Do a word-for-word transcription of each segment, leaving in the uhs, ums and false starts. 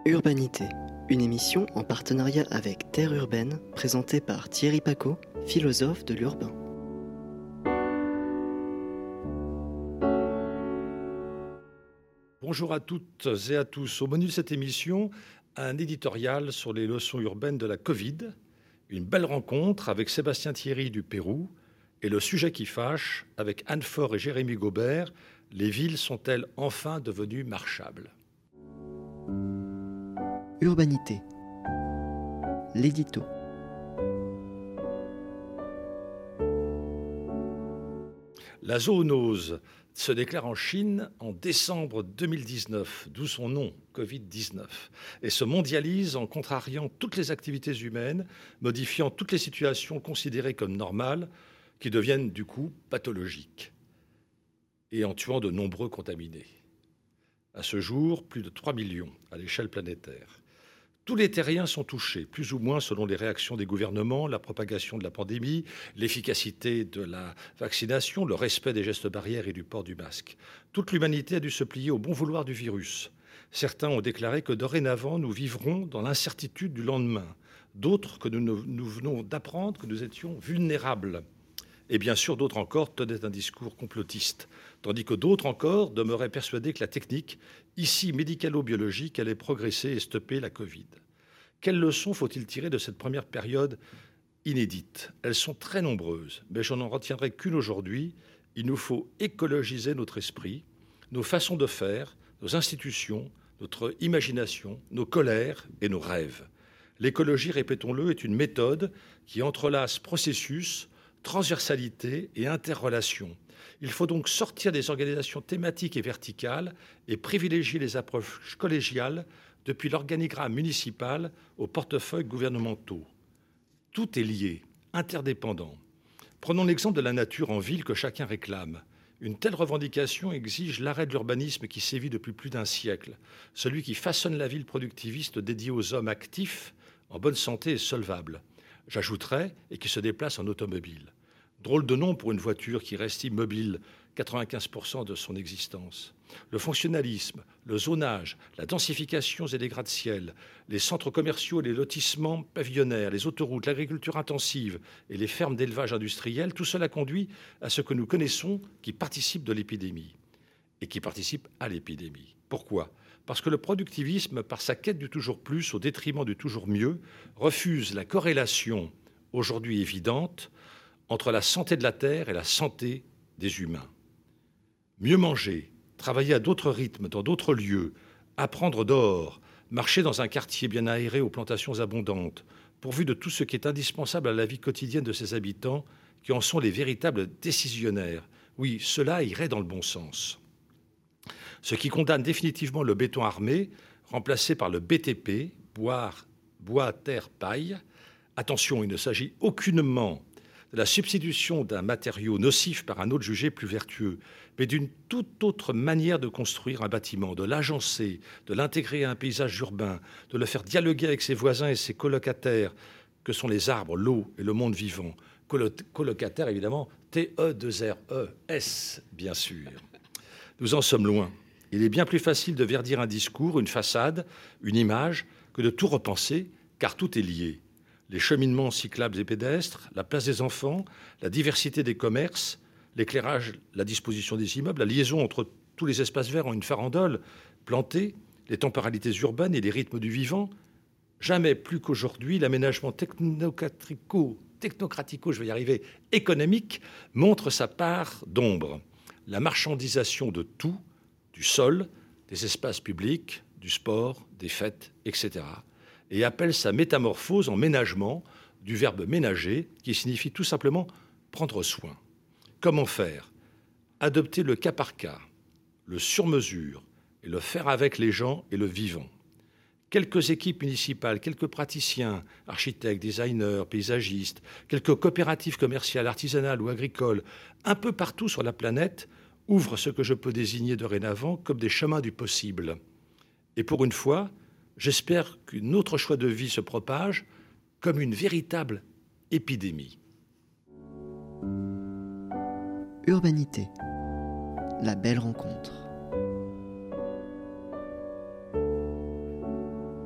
Urbanité, une émission en partenariat avec Terre Urbaine, présentée par Thierry Pacaud, philosophe de l'urbain. Bonjour à toutes et à tous. Au menu de cette émission, un éditorial sur les leçons urbaines de la Covid, une belle rencontre avec Sébastien Thierry du Pérou et le sujet qui fâche avec Anne Faure et Jérémy Gaubert. Les villes sont-elles enfin devenues marchables ? Urbanité, l'édito. La zoonose se déclare en Chine en décembre deux mille dix-neuf, d'où son nom, covid dix-neuf, et se mondialise en contrariant toutes les activités humaines, modifiant toutes les situations considérées comme normales, qui deviennent du coup pathologiques, et en tuant de nombreux contaminés. À ce jour, plus de trois millions à l'échelle planétaire. Tous les terriens sont touchés, plus ou moins selon les réactions des gouvernements, la propagation de la pandémie, l'efficacité de la vaccination, le respect des gestes barrières et du port du masque. Toute l'humanité a dû se plier au bon vouloir du virus. Certains ont déclaré que dorénavant, nous vivrons dans l'incertitude du lendemain. D'autres que nous, nous venons d'apprendre que nous étions vulnérables. Et bien sûr, d'autres encore tenaient un discours complotiste, tandis que d'autres encore demeuraient persuadés que la technique, ici médicalo-biologique, allait progresser et stopper la Covid. Quelles leçons faut-il tirer de cette première période inédite ? Elles sont très nombreuses, mais je n'en retiendrai qu'une aujourd'hui. Il nous faut écologiser notre esprit, nos façons de faire, nos institutions, notre imagination, nos colères et nos rêves. L'écologie, répétons-le, est une méthode qui entrelace processus, transversalité et interrelation. Il faut donc sortir des organisations thématiques et verticales et privilégier les approches collégiales depuis l'organigramme municipal aux portefeuilles gouvernementaux. Tout est lié, interdépendant. Prenons l'exemple de la nature en ville que chacun réclame. Une telle revendication exige l'arrêt de l'urbanisme qui sévit depuis plus d'un siècle, celui qui façonne la ville productiviste dédiée aux hommes actifs, en bonne santé et solvables. J'ajouterais, et qui se déplace en automobile. Drôle de nom pour une voiture qui reste immobile quatre-vingt-quinze pour cent de son existence. Le fonctionnalisme, le zonage, la densification et les gratte-ciel, les centres commerciaux et les lotissements pavillonnaires, les autoroutes, l'agriculture intensive et les fermes d'élevage industriel, tout cela conduit à ce que nous connaissons qui participe de l'épidémie et qui participe à l'épidémie. Pourquoi ? Parce que le productivisme, par sa quête du toujours plus au détriment du toujours mieux, refuse la corrélation, aujourd'hui évidente, entre la santé de la Terre et la santé des humains. Mieux manger, travailler à d'autres rythmes, dans d'autres lieux, apprendre dehors, marcher dans un quartier bien aéré aux plantations abondantes, pourvu de tout ce qui est indispensable à la vie quotidienne de ses habitants, qui en sont les véritables décisionnaires. Oui, cela irait dans le bon sens. Ce qui condamne définitivement le béton armé, remplacé par le B T P, bois, bois, terre, paille. Attention, il ne s'agit aucunement de la substitution d'un matériau nocif par un autre jugé plus vertueux, mais d'une toute autre manière de construire un bâtiment, de l'agencer, de l'intégrer à un paysage urbain, de le faire dialoguer avec ses voisins et ses colocataires, que sont les arbres, l'eau et le monde vivant. Colo- colocataires, évidemment, T E deux R E S, bien sûr. Nous en sommes loin. Il est bien plus facile de verdir un discours, une façade, une image, que de tout repenser, car tout est lié. Les cheminements cyclables et pédestres, la place des enfants, la diversité des commerces, l'éclairage, la disposition des immeubles, la liaison entre tous les espaces verts en une farandole plantée, les temporalités urbaines et les rythmes du vivant. Jamais plus qu'aujourd'hui, l'aménagement technocratico, technocratico, je vais y arriver, économique, montre sa part d'ombre. La marchandisation de tout, du sol, des espaces publics, du sport, des fêtes, et cetera, et appelle sa métamorphose en ménagement, du verbe ménager, qui signifie tout simplement prendre soin. Comment faire ? Adopter le cas par cas, le sur-mesure, et le faire avec les gens et le vivant. Quelques équipes municipales, quelques praticiens, architectes, designers, paysagistes, quelques coopératives commerciales, artisanales ou agricoles, un peu partout sur la planète, ouvrent ce que je peux désigner dorénavant comme des chemins du possible. Et pour une fois, j'espère qu'un autre choix de vie se propage comme une véritable épidémie. Urbanité, la belle rencontre.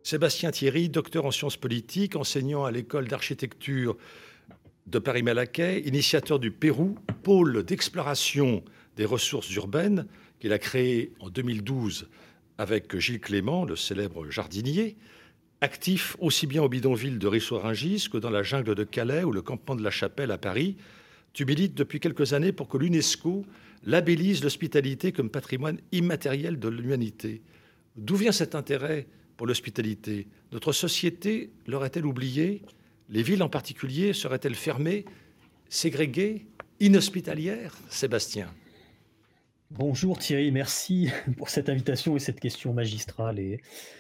Sébastien Thierry, docteur en sciences politiques, enseignant à l'école d'architecture de Paris-Malaquais, initiateur du Pérou, pôle d'exploration des ressources urbaines qu'il a créé en deux mille douze avec Gilles Clément, le célèbre jardinier, actif aussi bien au bidonville de Rissois-Rungis que dans la jungle de Calais ou le campement de la Chapelle à Paris. Tu milites depuis quelques années pour que l'UNESCO labellise l'hospitalité comme patrimoine immatériel de l'humanité. D'où vient cet intérêt pour l'hospitalité? Notre société l'aurait-elle oublié? Les villes en particulier seraient-elles fermées, ségrégées, inhospitalières? Sébastien. Bonjour Thierry, merci pour cette invitation et cette question magistrale et,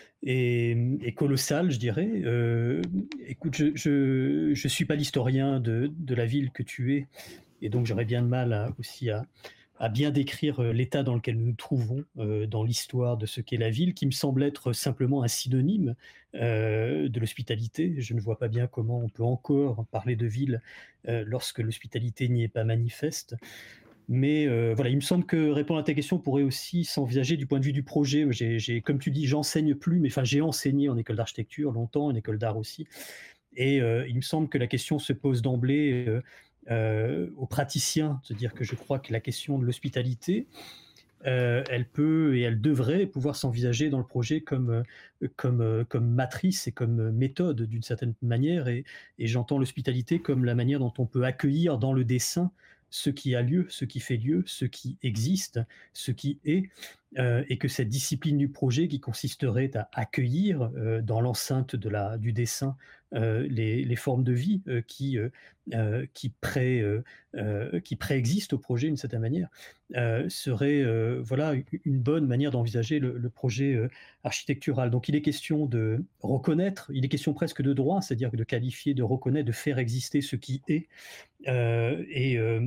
et, et colossale, je dirais. Euh, écoute, je ne suis pas l'historien de, de la ville que tu es, et donc j'aurais bien de mal à, aussi à, à bien décrire l'état dans lequel nous nous trouvons euh, dans l'histoire de ce qu'est la ville, qui me semble être simplement un synonyme euh, de l'hospitalité. Je ne vois pas bien comment on peut encore parler de ville euh, lorsque l'hospitalité n'y est pas manifeste. Mais euh, voilà, il me semble que répondre à ta question pourrait aussi s'envisager du point de vue du projet. J'ai, j'ai, comme tu dis, j'enseigne plus, mais enfin, j'ai enseigné en école d'architecture longtemps, en école d'art aussi. Et euh, il me semble que la question se pose d'emblée euh, euh, aux praticiens. C'est-à-dire que je crois que la question de l'hospitalité, euh, elle peut et elle devrait pouvoir s'envisager dans le projet comme, comme, comme matrice et comme méthode d'une certaine manière. Et, et j'entends l'hospitalité comme la manière dont on peut accueillir dans le dessin ce qui a lieu, ce qui fait lieu, ce qui existe, ce qui est, euh, et que cette discipline du projet qui consisterait à accueillir euh, dans l'enceinte de la, du dessin euh, les, les formes de vie euh, qui, euh, qui, pré, euh, euh, qui préexistent au projet d'une certaine manière, euh, serait euh, voilà, une bonne manière d'envisager le, le projet euh, architectural. Donc il est question de reconnaître, il est question presque de droit, c'est-à-dire de qualifier, de reconnaître, de faire exister ce qui est. Euh, et euh,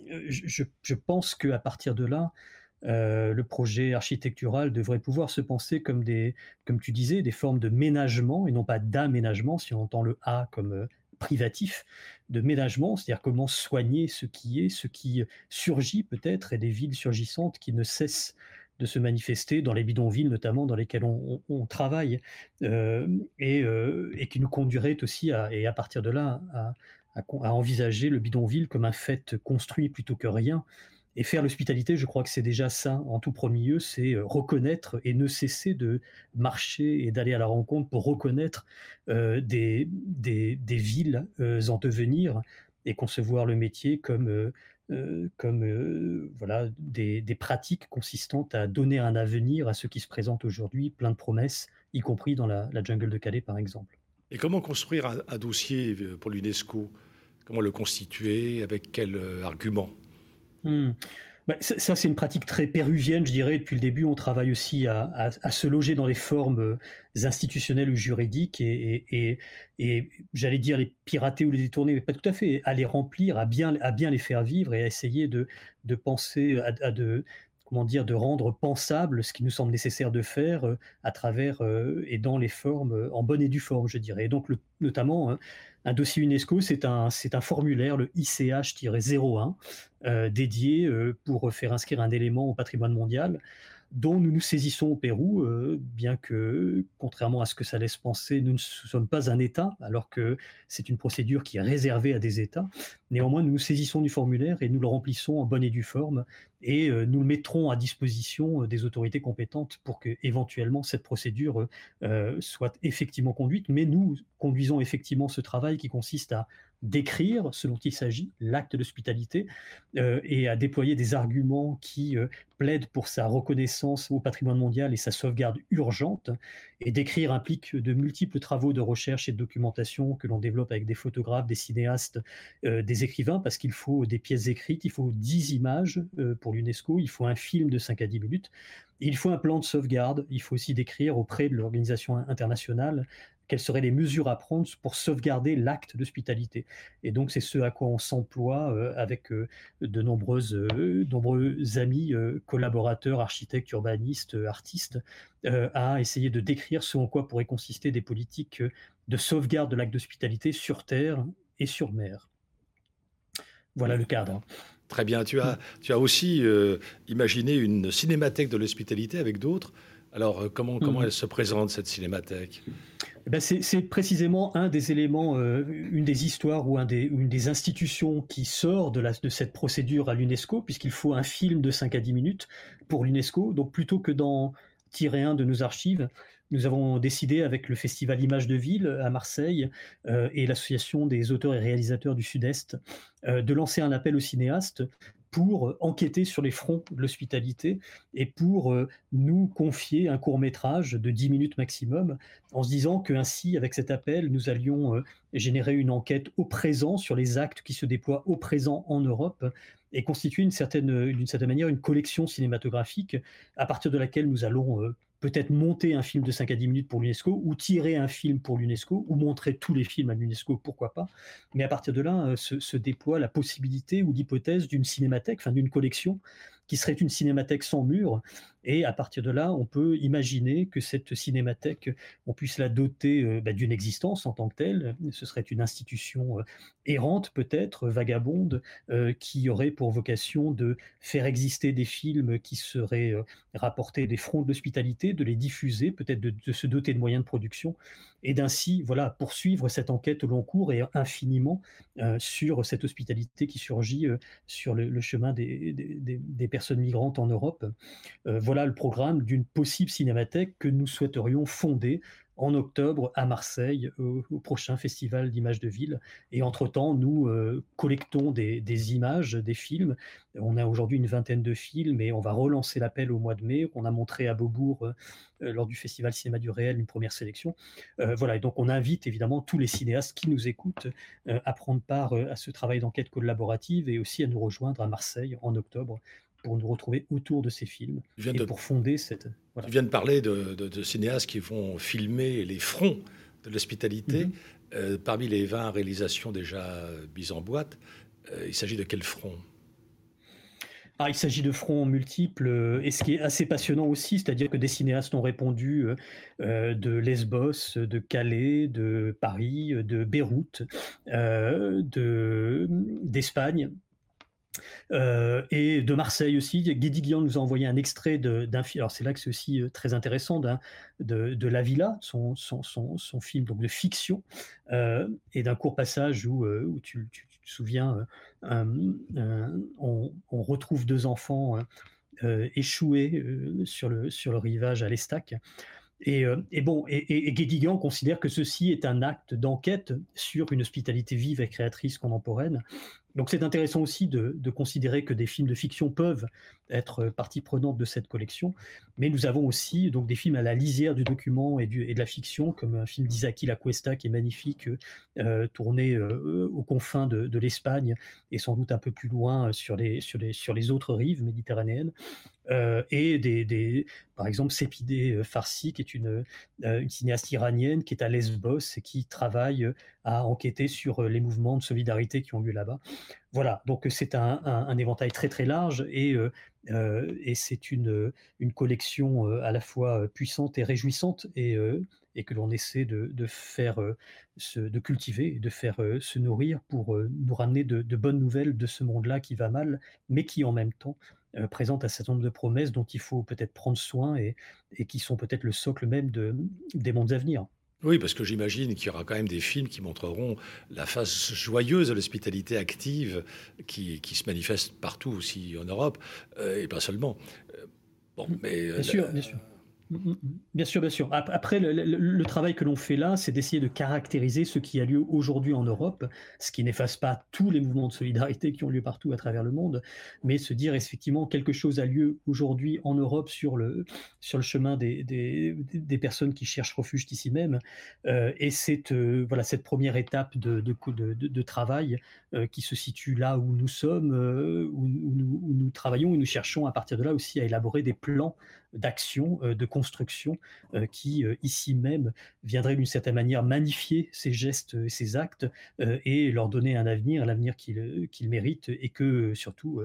je, je pense qu'à partir de là, euh, le projet architectural devrait pouvoir se penser comme des, comme tu disais, des formes de ménagement et non pas d'aménagement, si on entend le A comme euh, privatif, de ménagement, c'est-à-dire comment soigner ce qui est, ce qui surgit peut-être, et des villes surgissantes qui ne cessent de se manifester dans les bidonvilles notamment dans lesquels on, on, on travaille euh, et, euh, et qui nous conduirait aussi à, et à partir de là à, à, à envisager le bidonville comme un fait construit plutôt que rien. Et faire l'hospitalité, je crois que c'est déjà ça, en tout premier lieu, c'est reconnaître et ne cesser de marcher et d'aller à la rencontre pour reconnaître euh, des, des, des villes euh, en devenir et concevoir le métier comme, euh, euh, comme euh, voilà, des, des pratiques consistant à donner un avenir à ce qui se présente aujourd'hui, plein de promesses, y compris dans la, la jungle de Calais, par exemple. Et comment construire un, un dossier pour l'UNESCO? Comment le constituer? Avec quel euh, argument? Mmh. Bah, ça, ça, c'est une pratique très péruvienne, je dirais. Depuis le début, on travaille aussi à, à, à se loger dans les formes institutionnelles ou juridiques et, et, et, et j'allais dire les pirater ou les détourner, mais pas tout à fait, à les remplir, à bien, à bien les faire vivre et à essayer de, de penser, à, à de, comment dire, de rendre pensable ce qui nous semble nécessaire de faire euh, à travers euh, et dans les formes, euh, en bonne et due forme, je dirais. Et donc, le, notamment, hein, un dossier UNESCO, c'est un, c'est un formulaire, le I C H zéro un, euh, dédié euh, pour faire inscrire un élément au patrimoine mondial dont nous nous saisissons au Pérou, euh, bien que, contrairement à ce que ça laisse penser, nous ne sommes pas un État, alors que c'est une procédure qui est réservée à des États. Néanmoins, nous nous saisissons du formulaire et nous le remplissons en bonne et due forme, et euh, nous le mettrons à disposition euh, des autorités compétentes pour que, éventuellement, cette procédure euh, soit effectivement conduite. Mais nous conduisons effectivement ce travail qui consiste à décrire ce dont il s'agit, l'acte d'hospitalité, euh, et à déployer des arguments qui euh, plaident pour sa reconnaissance au patrimoine mondial et sa sauvegarde urgente. Et décrire implique de multiples travaux de recherche et de documentation que l'on développe avec des photographes, des cinéastes, euh, des écrivains, parce qu'il faut des pièces écrites, il faut dix images euh, pour l'UNESCO, il faut un film de cinq à dix minutes, il faut un plan de sauvegarde, il faut aussi décrire auprès de l'organisation internationale quelles seraient les mesures à prendre pour sauvegarder l'acte d'hospitalité. Et donc, c'est ce à quoi on s'emploie euh, avec euh, de nombreuses, euh, nombreux amis, euh, collaborateurs, architectes, urbanistes, euh, artistes, euh, à essayer de décrire ce en quoi pourraient consister des politiques de sauvegarde de l'acte d'hospitalité sur terre et sur mer. Voilà le cadre. Très bien. Tu as, tu as aussi euh, imaginé une cinémathèque de l'hospitalité avec d'autres. Alors, euh, comment, comment Mmh. elle se présente, cette cinémathèque? Eh ben, c'est, c'est précisément un des éléments, euh, une des histoires ou un des, une des institutions qui sort de, la, de cette procédure à l'UNESCO, puisqu'il faut un film de cinq à dix minutes pour l'UNESCO. Donc plutôt que d'en tirer un de nos archives, nous avons décidé avec le festival Images de Ville à Marseille euh, et l'association des auteurs et réalisateurs du Sud-Est euh, de lancer un appel aux cinéastes pour enquêter sur les fronts de l'hospitalité et pour euh, nous confier un court-métrage de dix minutes maximum, en se disant qu'ainsi, avec cet appel, nous allions euh, générer une enquête au présent sur les actes qui se déploient au présent en Europe et constituer une certaine, d'une certaine manière une collection cinématographique à partir de laquelle nous allons euh, peut-être monter un film de cinq à dix minutes pour l'UNESCO ou tirer un film pour l'UNESCO ou montrer tous les films à l'UNESCO, pourquoi pas. Mais à partir de là, euh, se, se déploie la possibilité ou l'hypothèse d'une cinémathèque, enfin d'une collection qui serait une cinémathèque sans mur. Et à partir de là, on peut imaginer que cette cinémathèque, on puisse la doter euh, bah, d'une existence en tant que telle. Ce serait une institution euh, errante, peut-être, vagabonde, euh, qui aurait pour vocation de faire exister des films qui seraient euh, rapportés des fronts de l'hospitalité, de les diffuser, peut-être de, de se doter de moyens de production, et d'ainsi voilà, poursuivre cette enquête au long cours et infiniment euh, sur cette hospitalité qui surgit euh, sur le, le chemin des, des, des, des personnes migrantes en Europe. Euh, voilà le programme d'une possible cinémathèque que nous souhaiterions fonder en octobre à Marseille, au, au prochain festival d'images de ville. Et entre-temps, nous euh, collectons des, des images, des films. On a aujourd'hui une vingtaine de films et on va relancer l'appel au mois de mai. On a montré à Beaubourg, euh, lors du Festival Cinéma du Réel, une première sélection. Euh, voilà, et donc on invite évidemment tous les cinéastes qui nous écoutent euh, à prendre part euh, à ce travail d'enquête collaborative et aussi à nous rejoindre à Marseille en octobre pour nous retrouver autour de ces films et de, pour fonder cette... Voilà. Tu viens de parler de, de, de cinéastes qui vont filmer les fronts de l'hospitalité. Mm-hmm. Euh, parmi les vingt réalisations déjà mises en boîte, euh, il s'agit de quel front? Ah, il s'agit de fronts multiples, et ce qui est assez passionnant aussi, c'est-à-dire que des cinéastes ont répondu euh, de Lesbos, de Calais, de Paris, de Beyrouth, euh, de, d'Espagne, Euh, et de Marseille aussi. Guédiguian nous a envoyé un extrait de, d'un film. Alors c'est là que c'est aussi très intéressant, d'un, de, de La Villa, son, son, son, son film donc de fiction, euh, et d'un court passage où, euh, où tu, tu, tu te souviens, euh, euh, on, on retrouve deux enfants euh, échoués euh, sur, le, sur le rivage à l'Estac. Et, euh, et bon, et, et, et Guédiguian considère que ceci est un acte d'enquête sur une hospitalité vive et créatrice contemporaine. Donc c'est intéressant aussi de, de considérer que des films de fiction peuvent être partie prenante de cette collection, mais nous avons aussi donc des films à la lisière du document et, du, et de la fiction, comme un film d'Isaki La Cuesta qui est magnifique, euh, tourné euh, aux confins de, de l'Espagne et sans doute un peu plus loin sur les, sur les, sur les autres rives méditerranéennes. Euh, et des, des, par exemple Sepideh Farsi, qui est une, euh, une cinéaste iranienne qui est à Lesbos et qui travaille à enquêter sur les mouvements de solidarité qui ont lieu là-bas. Voilà, donc c'est un, un, un éventail très très large et, euh, et c'est une, une collection à la fois puissante et réjouissante et, et que l'on essaie de, de faire, se, de cultiver et de faire se nourrir pour nous ramener de, de bonnes nouvelles de ce monde-là qui va mal, mais qui en même temps Euh, présente un certain nombre de promesses dont il faut peut-être prendre soin et, et qui sont peut-être le socle même de, des mondes à venir. Oui, parce que j'imagine qu'il y aura quand même des films qui montreront la face joyeuse de l'hospitalité active qui, qui se manifeste partout aussi en Europe, euh, et pas seulement. Euh, bon, mais, bien euh, sûr, la... bien sûr. Bien sûr, bien sûr. Après, le, le, le travail que l'on fait là, c'est d'essayer de caractériser ce qui a lieu aujourd'hui en Europe, ce qui n'efface pas tous les mouvements de solidarité qui ont lieu partout à travers le monde, mais se dire effectivement quelque chose a lieu aujourd'hui en Europe sur le, sur le chemin des, des, des personnes qui cherchent refuge ici même. Euh, et c'est euh, voilà, cette première étape de, de, de, de, de travail euh, qui se situe là où nous sommes, euh, où, où, nous, où nous travaillons, et nous cherchons à partir de là aussi à élaborer des plans d'action, euh, de construction, euh, qui, euh, ici même, viendraient d'une certaine manière magnifier ces gestes, euh, ces actes, euh, et leur donner un avenir, l'avenir qu'ils, qu'ils méritent, et que, surtout, euh,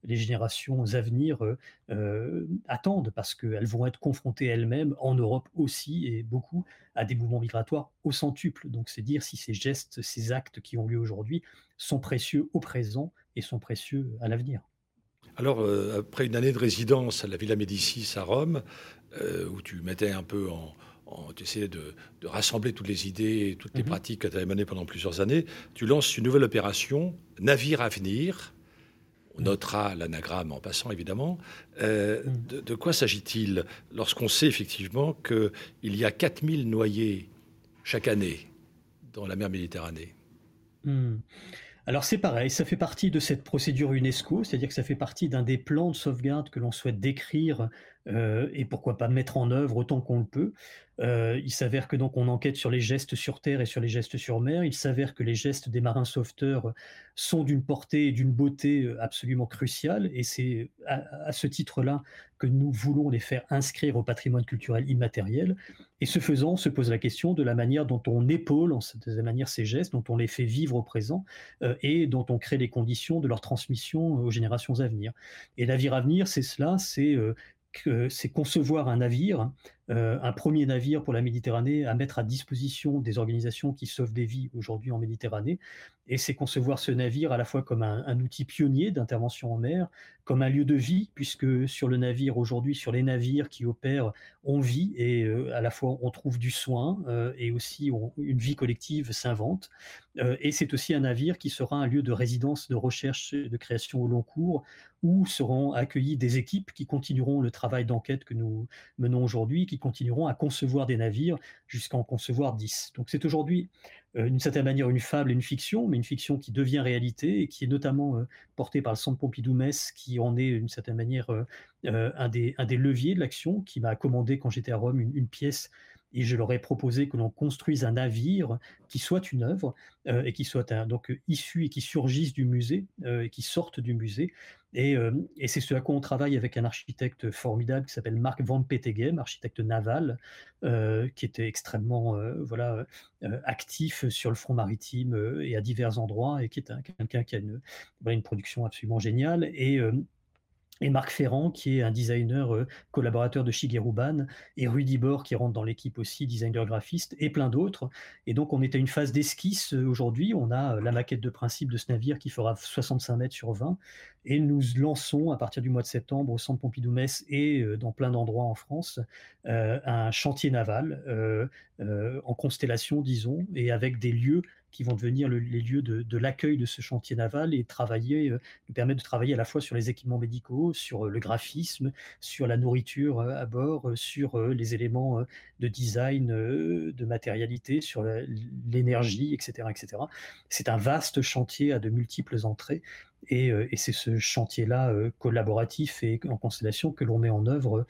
les générations à venir euh, euh, attendent, parce qu'elles vont être confrontées elles-mêmes, en Europe aussi, et beaucoup, à des mouvements migratoires au centuple. Donc c'est dire si ces gestes, ces actes qui ont lieu aujourd'hui sont précieux au présent et sont précieux à l'avenir. Alors, euh, après une année de résidence à la Villa Médicis à Rome, euh, où tu mettais un peu en, en tu essayais de, de rassembler toutes les idées, toutes les Mhm. pratiques que tu avais menées pendant plusieurs années, tu lances une nouvelle opération, Navire à venir. On Mhm. notera l'anagramme en passant, évidemment. Euh, Mhm. de, de quoi s'agit-il lorsqu'on sait effectivement qu'il y a quatre mille noyés chaque année dans la mer Méditerranée? Mhm. Alors c'est pareil, ça fait partie de cette procédure UNESCO, c'est-à-dire que ça fait partie d'un des plans de sauvegarde que l'on souhaite décrire euh, et pourquoi pas mettre en œuvre autant qu'on le peut. Euh, il s'avère que donc on enquête sur les gestes sur terre et sur les gestes sur mer. Il s'avère que les gestes des marins sauveteurs sont d'une portée et d'une beauté absolument cruciale, et c'est à, à ce titre-là que nous voulons les faire inscrire au patrimoine culturel immatériel. Et ce faisant, se pose la question de la manière dont on épaule, de la manière ces gestes, dont on les fait vivre au présent, euh, et dont on crée les conditions de leur transmission aux générations à venir. Et navire à venir, c'est cela, c'est euh, que- c'est concevoir un navire, euh, un premier navire pour la Méditerranée à mettre à disposition des organisations qui sauvent des vies aujourd'hui en Méditerranée. Et c'est concevoir ce navire à la fois comme un, un outil pionnier d'intervention en mer, comme un lieu de vie, puisque sur le navire aujourd'hui, sur les navires qui opèrent, on vit, et euh, à la fois on trouve du soin euh, et aussi on- une vie collective s'invente. Euh, et c'est aussi un navire qui sera un lieu de résidence, de recherche et de création au long cours, où seront accueillies des équipes qui continueront le travail d'enquête que nous menons aujourd'hui, qui continueront à concevoir des navires jusqu'à en concevoir dix. Donc c'est aujourd'hui euh, d'une certaine manière une fable et une fiction, mais une fiction qui devient réalité et qui est notamment euh, portée par le Centre Pompidou-Metz, qui en est d'une certaine manière euh, euh, un, des, un des leviers de l'action, qui m'a commandé quand j'étais à Rome une, une pièce, et je leur ai proposé que l'on construise un navire qui soit une œuvre euh, et qui soit un, donc issu et qui surgisse du musée euh, et qui sorte du musée. Et, euh, et c'est ce à quoi on travaille avec un architecte formidable qui s'appelle Marc Van Peteghem, architecte naval, euh, qui était extrêmement euh, voilà, euh, actif sur le front maritime euh, et à divers endroits, et qui est un, quelqu'un qui a une, voilà, une production absolument géniale. Et, euh, et Marc Ferrand, qui est un designer euh, collaborateur de Shigeru Ban, et Rudy Bor, qui rentre dans l'équipe aussi, designer graphiste, et plein d'autres. Et donc, on est à une phase d'esquisse euh, aujourd'hui. On a euh, la maquette de principe de ce navire qui fera soixante-cinq mètres sur vingt. Et nous lançons, à partir du mois de septembre, au Centre Pompidou-Metz et euh, dans plein d'endroits en France, euh, un chantier naval euh, euh, en constellation, disons, et avec des lieux qui vont devenir le, les lieux de, de l'accueil de ce chantier naval, et travailler, euh, nous permettre de travailler à la fois sur les équipements médicaux, sur euh, le graphisme, sur la nourriture euh, à bord, euh, sur euh, les éléments euh, de design, euh, de matérialité, sur la- l'énergie, et cetera, et cetera. C'est un vaste chantier à de multiples entrées. Et, euh, et c'est ce chantier-là euh, collaboratif et en constellation que l'on met en œuvre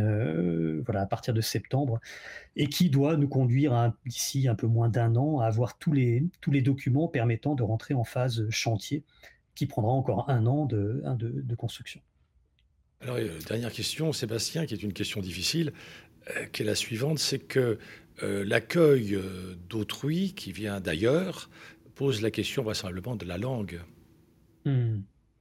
euh, voilà, à partir de septembre, et qui doit nous conduire à, d'ici un peu moins d'un an, à avoir tous les, tous les documents permettant de rentrer en phase chantier, qui prendra encore un an de, un de, de construction. Alors, euh, dernière question, Sébastien, qui est une question difficile, euh, qui est la suivante, c'est que euh, l'accueil euh, d'autrui qui vient d'ailleurs pose la question vraisemblablement de la langue. Hmm.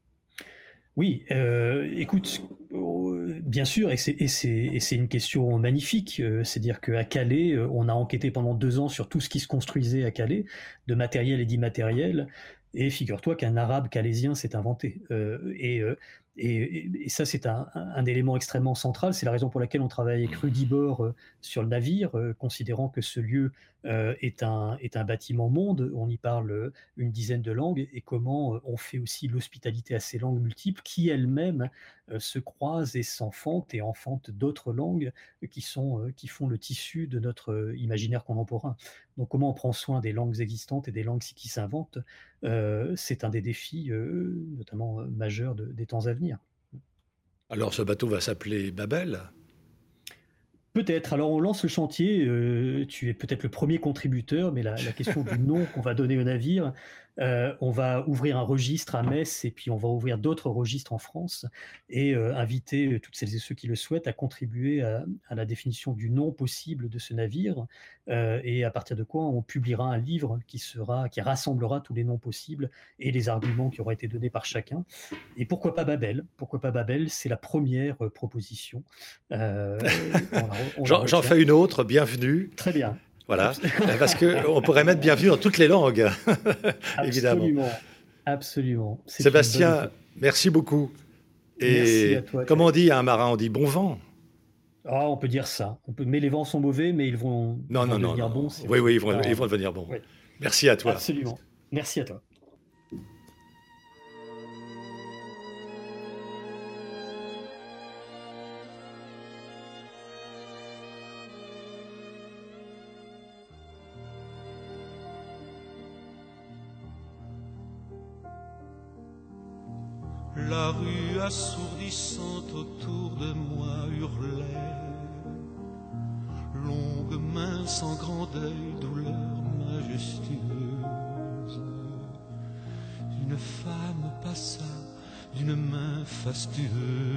Oui, euh, écoute, euh, bien sûr, et c'est, et c'est, et c'est une question magnifique. euh, C'est-à-dire qu'à Calais, euh, on a enquêté pendant deux ans sur tout ce qui se construisait à Calais, de matériel et d'immatériel. Et figure-toi qu'un arabe calaisien s'est inventé. Euh, et, euh, et, et ça, c'est un, un- un élément extrêmement central. C'est la raison pour laquelle on travaille avec Rudy Bor euh, sur le navire, euh, considérant que ce lieu euh, est un, est un bâtiment monde. On y parle euh, une dizaine de langues, et comment euh, on fait aussi l'hospitalité à ces langues multiples qui elles-mêmes euh, se croisent et s'enfantent et enfantent d'autres langues qui, sont, euh, qui font le tissu de notre euh, imaginaire contemporain. Donc comment on prend soin des langues existantes et des langues qui s'inventent, euh, c'est un des défis euh, notamment euh, majeurs de- des temps à venir. Alors, ce bateau va s'appeler Babel. Peut-être. Alors on lance le chantier, euh, tu es peut-être le premier contributeur, mais la, la question du nom qu'on va donner au navire, Euh, on va ouvrir un registre à Metz et puis on va ouvrir d'autres registres en France et euh, inviter toutes celles et ceux qui le souhaitent à contribuer à, à la définition du nom possible de ce navire euh, et à partir de quoi on publiera un livre qui sera, qui rassemblera tous les noms possibles et les arguments qui auront été donnés par chacun. Et pourquoi pas Babel? Pourquoi pas Babel? C'est la première euh, proposition. Euh, on la- on la J'en j'en retient. fais une autre, bienvenue. Très bien. Voilà, parce qu'on pourrait mettre bienvenue dans toutes les langues, évidemment. Absolument. Absolument. C'est une bonne Sébastien, idée. merci beaucoup. Merci Et à toi. comme on dit à un marin, on dit bon vent. Ah, on peut dire ça. On peut... Mais les vents sont mauvais, mais ils vont, ils Non, vont non, non, devenir non. bons. si Oui, on- oui, ils vont, Ah, ils vont devenir bons. oui. Merci à toi. Absolument. Merci à toi. La rue assourdissante autour de moi hurlait. Longue main sans grand deuil, douleur majestueuse. Une femme passa d'une main fastueuse,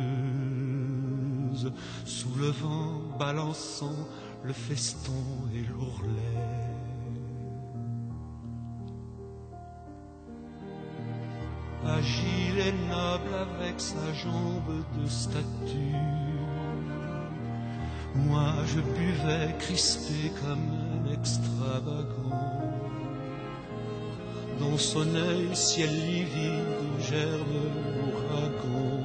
sous le vent balançant le feston et l'ourlet. Agile et noble avec sa jambe de statue, moi je buvais crispé comme un extravagant. Dans son œil ciel livide germe l'ouragan,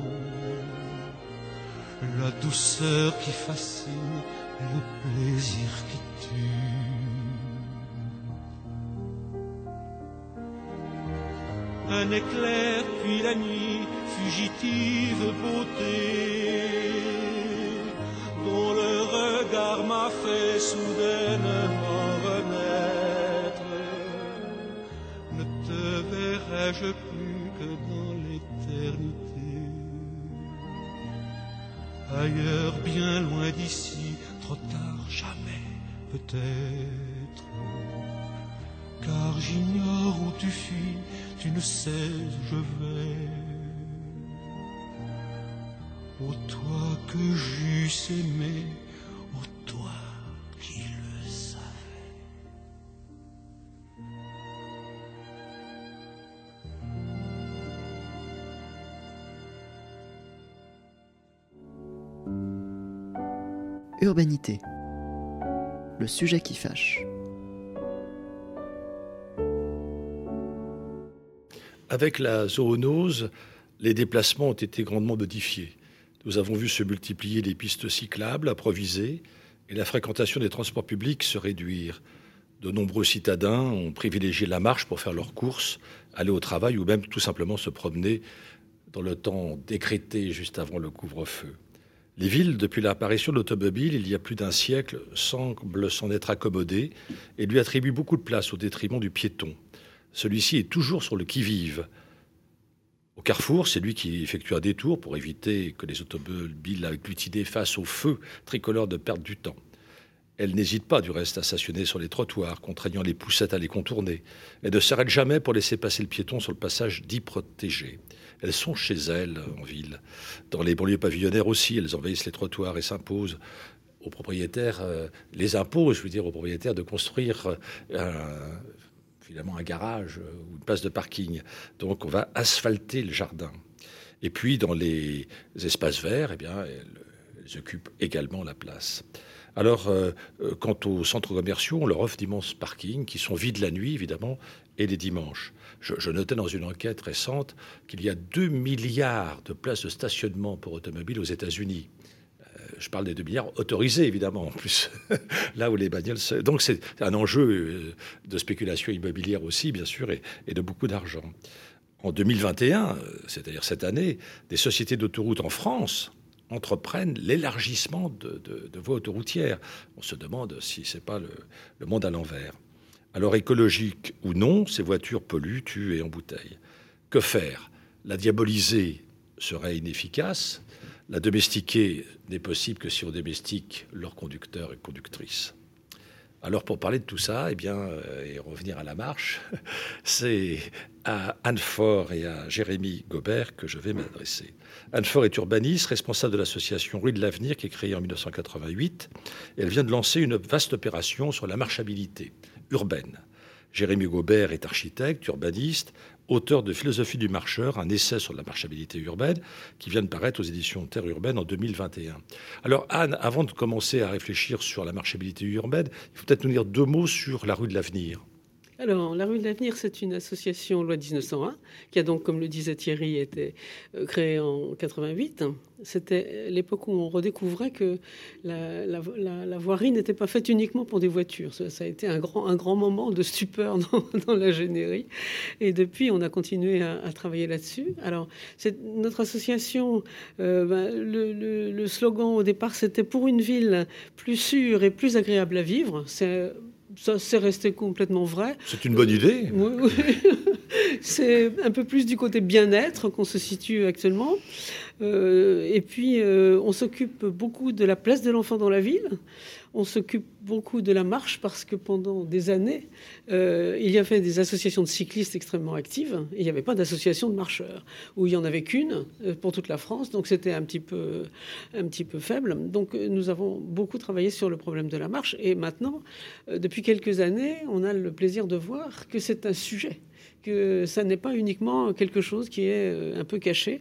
la douceur qui fascine et le plaisir qui tue. Un éclair, puis la nuit, fugitive beauté, dont le regard m'a fait soudainement renaître. Ne te verrai-je plus que dans l'éternité, ailleurs, bien loin d'ici, trop tard, jamais, peut-être. Car j'ignore où tu fuis, tu ne sais où je vais. Ô toi que j'eusse aimé, ô toi qui le savais. Urbanité. Le sujet qui fâche. Avec la zoonose, les déplacements ont été grandement modifiés. Nous avons vu se multiplier les pistes cyclables improvisées et la fréquentation des transports publics se réduire. De nombreux citadins ont privilégié la marche pour faire leurs courses, aller au travail ou même tout simplement se promener dans le temps décrété juste avant le couvre-feu. Les villes, depuis l'apparition de l'automobile il y a plus d'un siècle, semblent s'en être accommodées et lui attribuent beaucoup de place au détriment du piéton. Celui-ci est toujours sur le qui-vive. Au carrefour, c'est lui qui effectue un détour pour éviter que les automobiles agglutinés face au feu tricolore de perdre du temps. Elle n'hésite pas, du reste, à stationner sur les trottoirs, contraignant les poussettes à les contourner. Elle ne s'arrête jamais pour laisser passer le piéton sur le passage dit protégé. Elles sont chez elles, en ville. Dans les banlieues pavillonnaires aussi, elles envahissent les trottoirs et s'imposent aux propriétaires, euh, les imposent, je veux dire, aux propriétaires de construire un, finalement un garage ou une place de parking. Donc on va asphalter le jardin. Et puis dans les espaces verts, eh bien, elles, elles occupent également la place. Alors, euh, quant aux centres commerciaux, on leur offre d'immenses parkings qui sont vides la nuit, évidemment, et les dimanches. Je, je notais dans une enquête récente qu'il y a deux milliards de places de stationnement pour automobiles aux États-Unis. Euh, je parle des deux milliards autorisés, évidemment, en plus, là où les bagnoles... Se... Donc, c'est un enjeu de spéculation immobilière aussi, bien sûr, et, et de beaucoup d'argent. En deux mille vingt et un, c'est-à-dire cette année, des sociétés d'autoroutes en France entreprennent l'élargissement de, de, de voies autoroutières. On se demande si ce n'est pas le, le monde à l'envers. Alors, écologique ou non, ces voitures polluent, tuent et embouteillent. Que faire? La diaboliser serait inefficace. La domestiquer n'est possible que si on domestique leurs conducteurs et conductrices. Alors pour parler de tout ça, eh bien, euh, et revenir à la marche, c'est à Anne Faure et à Jérémy Gobert que je vais m'adresser. Anne Faure est urbaniste, responsable de l'association Rue de l'Avenir qui est créée en mille neuf cent quatre-vingt-huit. Et elle vient de lancer une vaste opération sur la marchabilité urbaine. Jérémy Gobert est architecte, urbaniste, auteur de Philosophie du marcheur, un essai sur la marchabilité urbaine qui vient de paraître aux éditions Terre urbaine en deux mille vingt et un. Alors Anne, avant de commencer à réfléchir sur la marchabilité urbaine, il faut peut-être nous dire deux mots sur la Rue de l'Avenir. Alors, la Rue de l'Avenir, c'est une association loi dix-neuf cent un, qui a donc, comme le disait Thierry, été créée en quatre-vingt-huit. C'était l'époque où on redécouvrait que la, la, la, la voirie n'était pas faite uniquement pour des voitures. Ça, ça a été un grand, un grand moment de stupeur dans, dans l'ingénierie. Et depuis, on a continué à, à travailler là-dessus. Alors, c'est, notre association, euh, ben, le, le, le slogan au départ, c'était « Pour une ville plus sûre et plus agréable à vivre ». C'est Ça, c'est resté complètement vrai. C'est une bonne idée. Oui, oui. C'est un peu plus du côté bien-être qu'on se situe actuellement. Euh, et puis, euh, on s'occupe beaucoup de la place de l'enfant dans la ville. On s'occupe beaucoup de la marche parce que pendant des années, euh, il y avait des associations de cyclistes extrêmement actives et il n'y avait pas d'association de marcheurs, où il n'y en avait qu'une pour toute la France. Donc, c'était un petit peu, un petit peu faible. Donc, nous avons beaucoup travaillé sur le problème de la marche. Et maintenant, euh, depuis quelques années, on a le plaisir de voir que c'est un sujet, que ça n'est pas uniquement quelque chose qui est un peu caché.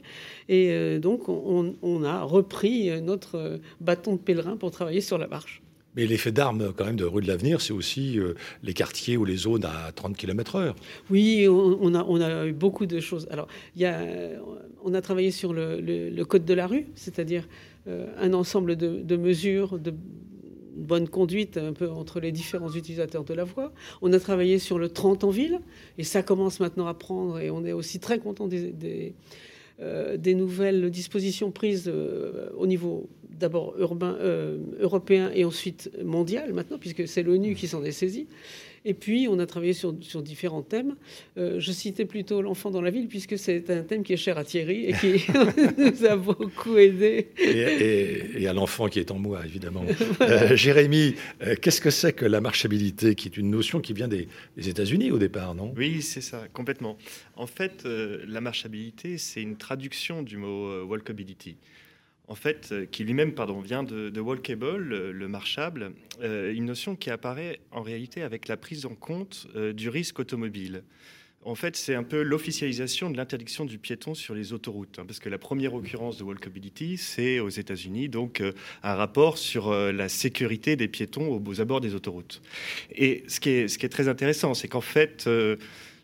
Et donc, on, on a repris notre bâton de pèlerin pour travailler sur la marche. Mais l'effet d'arme, quand même, de Rue de l'Avenir, c'est aussi euh, les quartiers ou les zones à trente kilomètres heure. Oui, on, on, a, on a eu beaucoup de choses. Alors, il y a, on a travaillé sur le, le, le code de la rue, c'est-à-dire euh, un ensemble de, de mesures, de bonne conduite un peu entre les différents utilisateurs de la voie. On a travaillé sur le trente en ville, et ça commence maintenant à prendre, et on est aussi très content des, des, euh, des nouvelles dispositions prises euh, au niveau d'abord urbain, euh, européen et ensuite mondial maintenant, puisque c'est l'ONU qui s'en est saisie. Et puis, on a travaillé sur, sur différents thèmes. Euh, je citais plutôt l'enfant dans la ville, puisque c'est un thème qui est cher à Thierry et qui nous a beaucoup aidé. Et, et, et à l'enfant qui est en moi, évidemment. Voilà. Euh, Jérémy, euh, qu'est-ce que c'est que la marchabilité, qui est une notion qui vient des, des États-Unis au départ, non ? Oui, c'est ça, complètement. En fait, euh, la marchabilité, c'est une traduction du mot euh, walkability. En fait, euh, qui lui-même pardon, vient de, de walkable, le, le marchable, euh, une notion qui apparaît en réalité avec la prise en compte euh, du risque automobile. En fait, c'est un peu l'officialisation de l'interdiction du piéton sur les autoroutes, hein, parce que la première occurrence de walkability, c'est aux États-Unis, donc euh, un rapport sur euh, la sécurité des piétons aux, aux abords des autoroutes. Et ce qui est, ce qui est très intéressant, c'est qu'en fait... Euh,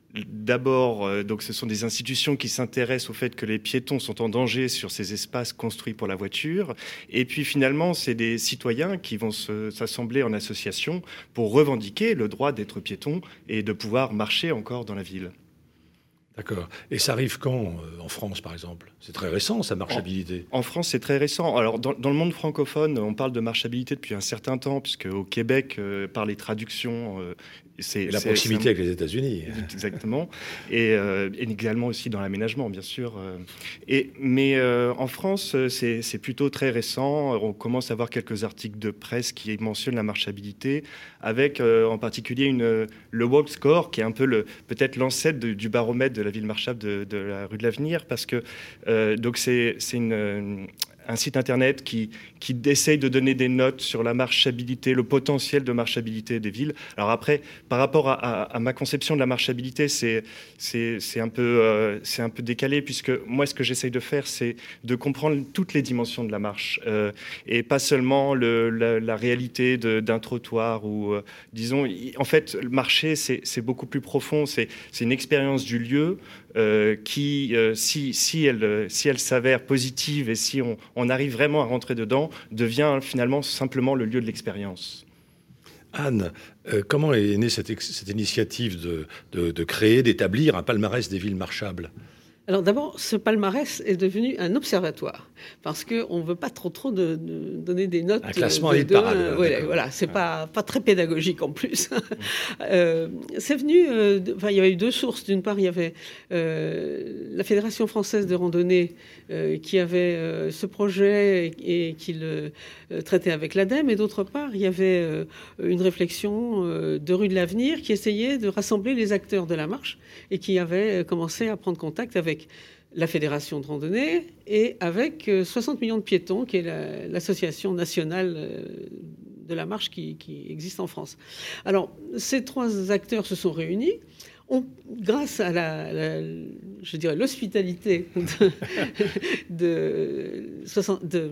D'abord, euh, donc, ce sont des institutions qui s'intéressent au fait que les piétons sont en danger sur ces espaces construits pour la voiture. Et puis finalement, c'est des citoyens qui vont se, s'assembler en association pour revendiquer le droit d'être piéton et de pouvoir marcher encore dans la ville. D'accord. Et ça arrive quand, euh, en France, par exemple ? C'est très récent, sa marchabilité. En, en France, c'est très récent. Alors, dans, dans le monde francophone, on parle de marchabilité depuis un certain temps, puisque au Québec, euh, par les traductions... Euh, c'est, et la c'est, proximité c'est un... avec les États-Unis. Exactement. Et, euh, et également aussi dans l'aménagement, bien sûr. Et, mais euh, en France, c'est, c'est plutôt très récent. On commence à voir quelques articles de presse qui mentionnent la marchabilité, avec euh, en particulier une, le Walk Score, qui est un peu le, peut-être l'ancêtre de, du baromètre de la ville marchable de, de la Rue de l'Avenir, parce que euh, donc c'est, c'est une... un site internet qui, qui essaye de donner des notes sur la marchabilité, le potentiel de marchabilité des villes. Alors après, par rapport à, à, à ma conception de la marchabilité, c'est, c'est, c'est, un peu, euh, c'est un peu décalé, puisque moi, ce que j'essaye de faire, c'est de comprendre toutes les dimensions de la marche, euh, et pas seulement le, la, la réalité de, d'un trottoir, ou, euh, disons, en fait, marcher, c'est, c'est beaucoup plus profond, c'est, c'est une expérience du lieu, Euh, qui, euh, si, si, elle, si elle s'avère positive et si on, on arrive vraiment à rentrer dedans, devient finalement simplement le lieu de l'expérience. Anne, euh, comment est née cette, cette initiative de, de, de créer, d'établir un palmarès des villes marchables ? Alors d'abord, ce palmarès est devenu un observatoire parce qu'on ne veut pas trop trop de, de donner des notes. Un classement de, de, de parade. Euh, voilà, voilà, c'est pas pas très pédagogique en plus. euh, c'est venu. Euh, de, enfin, il y avait eu deux sources. D'une part, il y avait euh, la Fédération française de randonnée euh, qui avait euh, ce projet et, et qui le euh, traitait avec l'ADEME, et d'autre part, il y avait euh, une réflexion euh, de Rue de l'Avenir qui essayait de rassembler les acteurs de la marche et qui avait commencé à prendre contact avec la Fédération de randonnée et avec soixante millions de piétons, qui est la, l'association nationale de la marche qui, qui existe en France. Alors, ces trois acteurs se sont réunis. On, grâce à la, la, je dirais, l'hospitalité de, de, de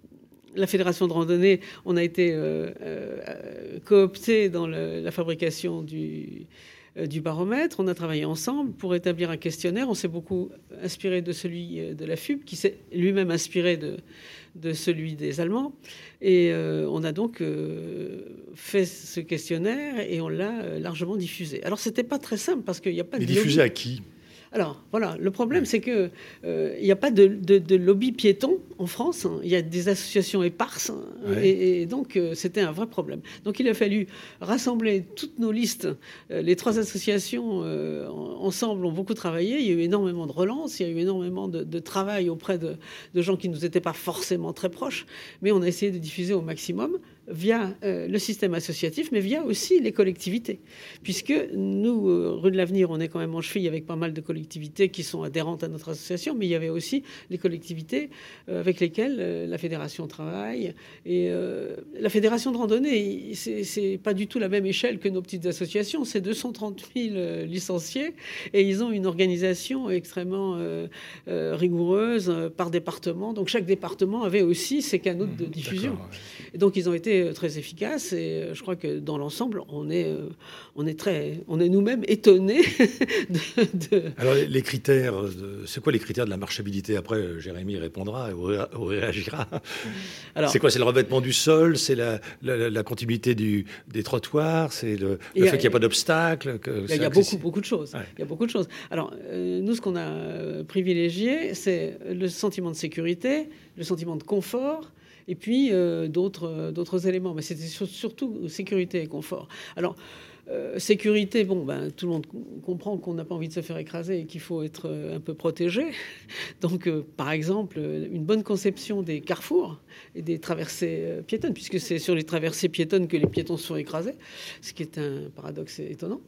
la Fédération de randonnée, on a été euh, euh, cooptés dans le, la fabrication du... du baromètre. On a travaillé ensemble pour établir un questionnaire. On s'est beaucoup inspiré de celui de la F U B, qui s'est lui-même inspiré de, de celui des Allemands. Et euh, on a donc euh, fait ce questionnaire et on l'a largement diffusé. Alors, c'était pas très simple parce qu'il n'y a pas Mais de... diffusé à qui ? Alors, voilà, le problème, c'est qu'il n'y euh, a pas de, de, de lobby piéton en France. Hein. Il y a des associations éparses. Hein, ouais. et, et donc, euh, c'était un vrai problème. Donc, il a fallu rassembler toutes nos listes. Euh, les trois associations, euh, ensemble, ont beaucoup travaillé. Il y a eu énormément de relances. Il y a eu énormément de, de travail auprès de, de gens qui ne nous étaient pas forcément très proches. Mais on a essayé de diffuser au maximum via euh, le système associatif, mais via aussi les collectivités. Puisque nous, euh, Rue de l'Avenir, on est quand même en cheville avec pas mal de collectivités qui sont adhérentes à notre association, mais il y avait aussi les collectivités euh, avec lesquelles euh, la fédération travaille. Et euh, la fédération de randonnée, c'est, c'est pas du tout la même échelle que nos petites associations. C'est deux cent trente mille euh, licenciés et ils ont une organisation extrêmement euh, euh, rigoureuse euh, par département. Donc chaque département avait aussi ses canaux de mmh, diffusion. Ouais. Et donc ils ont été très efficaces et je crois que dans l'ensemble, on est, on est, très, on est nous-mêmes étonnés de, de... Alors les critères, de, c'est quoi les critères de la marchabilité ? Après, Jérémy répondra ou réagira. Alors, c'est quoi ? C'est le revêtement du sol ? C'est la, la, la continuité du, des trottoirs ? C'est le, le fait a, qu'il n'y a pas d'obstacles ? Il y a, y a beaucoup, beaucoup de choses. Ouais. Il y a beaucoup de choses. Alors, euh, nous, ce qu'on a privilégié, c'est le sentiment de sécurité, le sentiment de confort, et puis euh, d'autres, euh, d'autres éléments. Mais c'était surtout sécurité et confort. Alors, euh, sécurité, bon, ben, tout le monde comprend qu'on n'a pas envie de se faire écraser et qu'il faut être euh, un peu protégé. Donc, euh, par exemple, une bonne conception des carrefours et des traversées euh, piétonnes, puisque c'est sur les traversées piétonnes que les piétons se sont écrasés, ce qui est un paradoxe étonnant.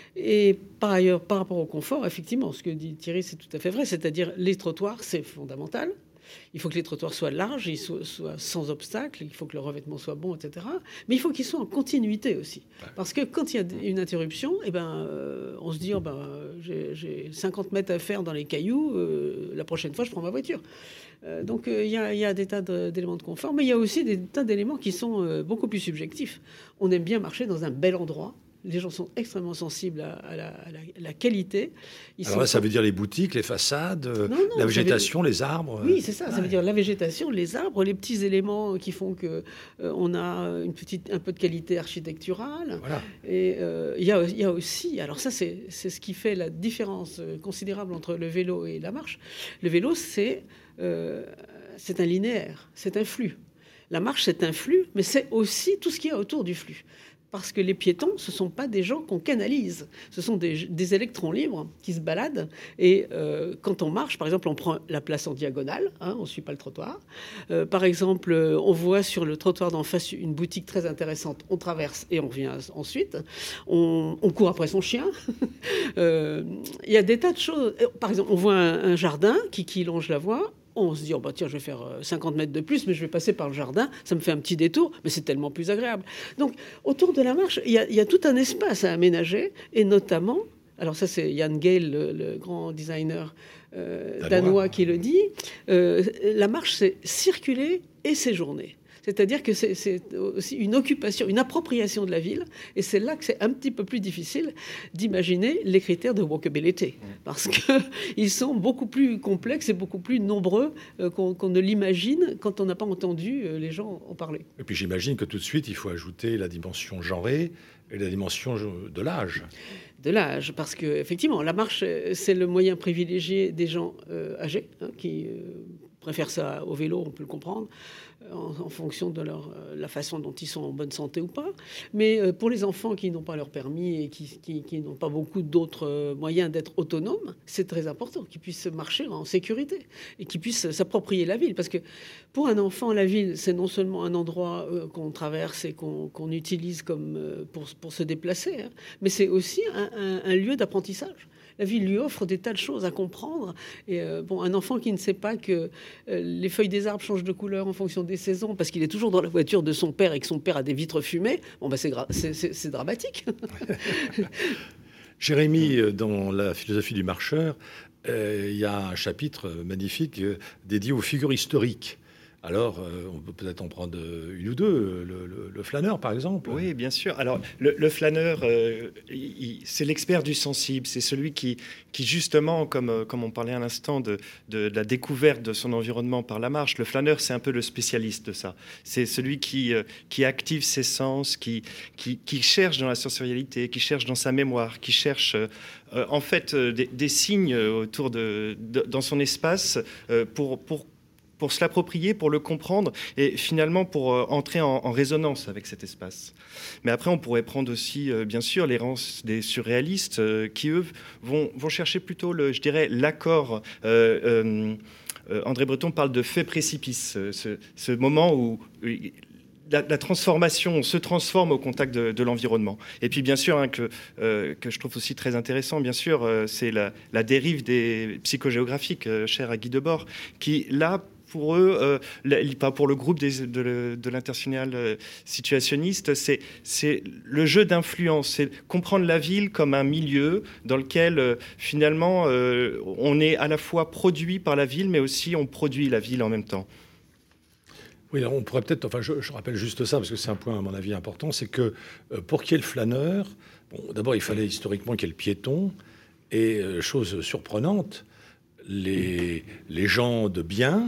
Et par ailleurs, par rapport au confort, effectivement, ce que dit Thierry, c'est tout à fait vrai, c'est-à-dire les trottoirs, c'est fondamental. Il faut que les trottoirs soient larges, ils soient, soient sans obstacle, il faut que le revêtement soit bon, et cetera. Mais il faut qu'ils soient en continuité aussi. Parce que quand il y a une interruption, eh ben, euh, on se dit oh ben, j'ai, j'ai cinquante mètres à faire dans les cailloux, euh, la prochaine fois je prends ma voiture. Euh, donc il euh, y, y a des tas de, d'éléments de confort, mais il y a aussi des tas d'éléments qui sont euh, beaucoup plus subjectifs. On aime bien marcher dans un bel endroit. Les gens sont extrêmement sensibles à, à, la, à, la, à la qualité. Ils Alors là, ça veut dire les boutiques, les façades, non, non, la végétation, veut... les arbres. Oui, c'est ça. Ouais. Ça veut dire la végétation, les arbres, les petits éléments qui font que euh, on a une petite, un peu de qualité architecturale. Voilà. Et il euh, y, a, y a aussi, alors ça, c'est, c'est ce qui fait la différence considérable entre le vélo et la marche. Le vélo, c'est, euh, c'est un linéaire, c'est un flux. La marche, c'est un flux, mais c'est aussi tout ce qu'il y a autour du flux. Parce que les piétons, ce ne sont pas des gens qu'on canalise. Ce sont des, des électrons libres qui se baladent. Et euh, quand on marche, par exemple, on prend la place en diagonale, hein, on ne suit pas le trottoir. Euh, par exemple, on voit sur le trottoir d'en face une boutique très intéressante. On traverse et on revient ensuite. On, on court après son chien. euh, il y a des tas de choses. Par exemple, on voit un, un jardin qui, qui longe la voie. On se dit, oh bah tiens, je vais faire cinquante mètres de plus, mais je vais passer par le jardin, ça me fait un petit détour, mais c'est tellement plus agréable. Donc, autour de la marche, il y a, il y a tout un espace à aménager, et notamment, alors ça c'est Jan Gehl, le, le grand designer euh, danois, qui le dit, euh, la marche c'est circuler et séjourner. C'est-à-dire que c'est, c'est aussi une occupation, une appropriation de la ville. Et c'est là que c'est un petit peu plus difficile d'imaginer les critères de walkability. Parce qu'ils sont beaucoup plus complexes et beaucoup plus nombreux qu'on, qu'on ne l'imagine quand on n'a pas entendu les gens en parler. Et puis j'imagine que tout de suite, il faut ajouter la dimension genrée et la dimension de l'âge. de l'âge, parce que effectivement, la marche, c'est le moyen privilégié des gens euh, âgés, hein, qui euh, préfèrent ça au vélo, on peut le comprendre, en, en fonction de leur, euh, la façon dont ils sont en bonne santé ou pas. Mais euh, pour les enfants qui n'ont pas leur permis et qui, qui, qui n'ont pas beaucoup d'autres euh, moyens d'être autonomes, c'est très important qu'ils puissent marcher en sécurité et qu'ils puissent s'approprier la ville. Parce que pour un enfant, la ville, c'est non seulement un endroit euh, qu'on traverse et qu'on, qu'on utilise comme, euh, pour, pour se déplacer, hein, mais c'est aussi un, un, un lieu d'apprentissage. La ville lui offre des tas de choses à comprendre. Et euh, bon, un enfant qui ne sait pas que euh, les feuilles des arbres changent de couleur en fonction des saisons, parce qu'il est toujours dans la voiture de son père et que son père a des vitres fumées, bon, bah, c'est, gra- c'est, c'est, c'est dramatique. Jérémy, dans la philosophie du marcheur, euh, il y a un chapitre magnifique euh, dédié aux figures historiques. Alors, euh, on peut peut-être en prendre une ou deux. Le, le, le flâneur, par exemple. Oui, bien sûr. Alors, le, le flâneur, euh, il, c'est l'expert du sensible. C'est celui qui, qui justement, comme, comme on parlait à l'instant, de, de, de la découverte de son environnement par la marche. Le flâneur, c'est un peu le spécialiste de ça. C'est celui qui, euh, qui active ses sens, qui, qui, qui cherche dans la sensorialité, qui cherche dans sa mémoire, qui cherche... Euh, en fait, euh, des, des signes autour de, de, dans son espace euh, pour... pour pour se l'approprier, pour le comprendre et finalement pour euh, entrer en, en résonance avec cet espace. Mais après, on pourrait prendre aussi, euh, bien sûr, les rangs des surréalistes euh, qui, eux, vont, vont chercher plutôt, le, je dirais, l'accord. Euh, euh, euh, André Breton parle de fait précipice, ce, ce moment où... La, la transformation, on se transforme au contact de, de l'environnement. Et puis bien sûr, hein, que, euh, que je trouve aussi très intéressant, bien sûr, euh, c'est la, la dérive des psychogéographiques, euh, chère à Guy Debord, qui là, pour eux, euh, pas pour le groupe des, de, de l'international euh, situationniste, c'est, c'est le jeu d'influence, c'est comprendre la ville comme un milieu dans lequel euh, finalement euh, on est à la fois produit par la ville, mais aussi on produit la ville en même temps. Oui, alors on pourrait peut-être, enfin je, je rappelle juste ça, parce que c'est un point à mon avis important, c'est que euh, pour qu'il y ait le flâneur, bon, d'abord il fallait historiquement qu'il y ait le piéton, et euh, chose surprenante, les, les gens de bien,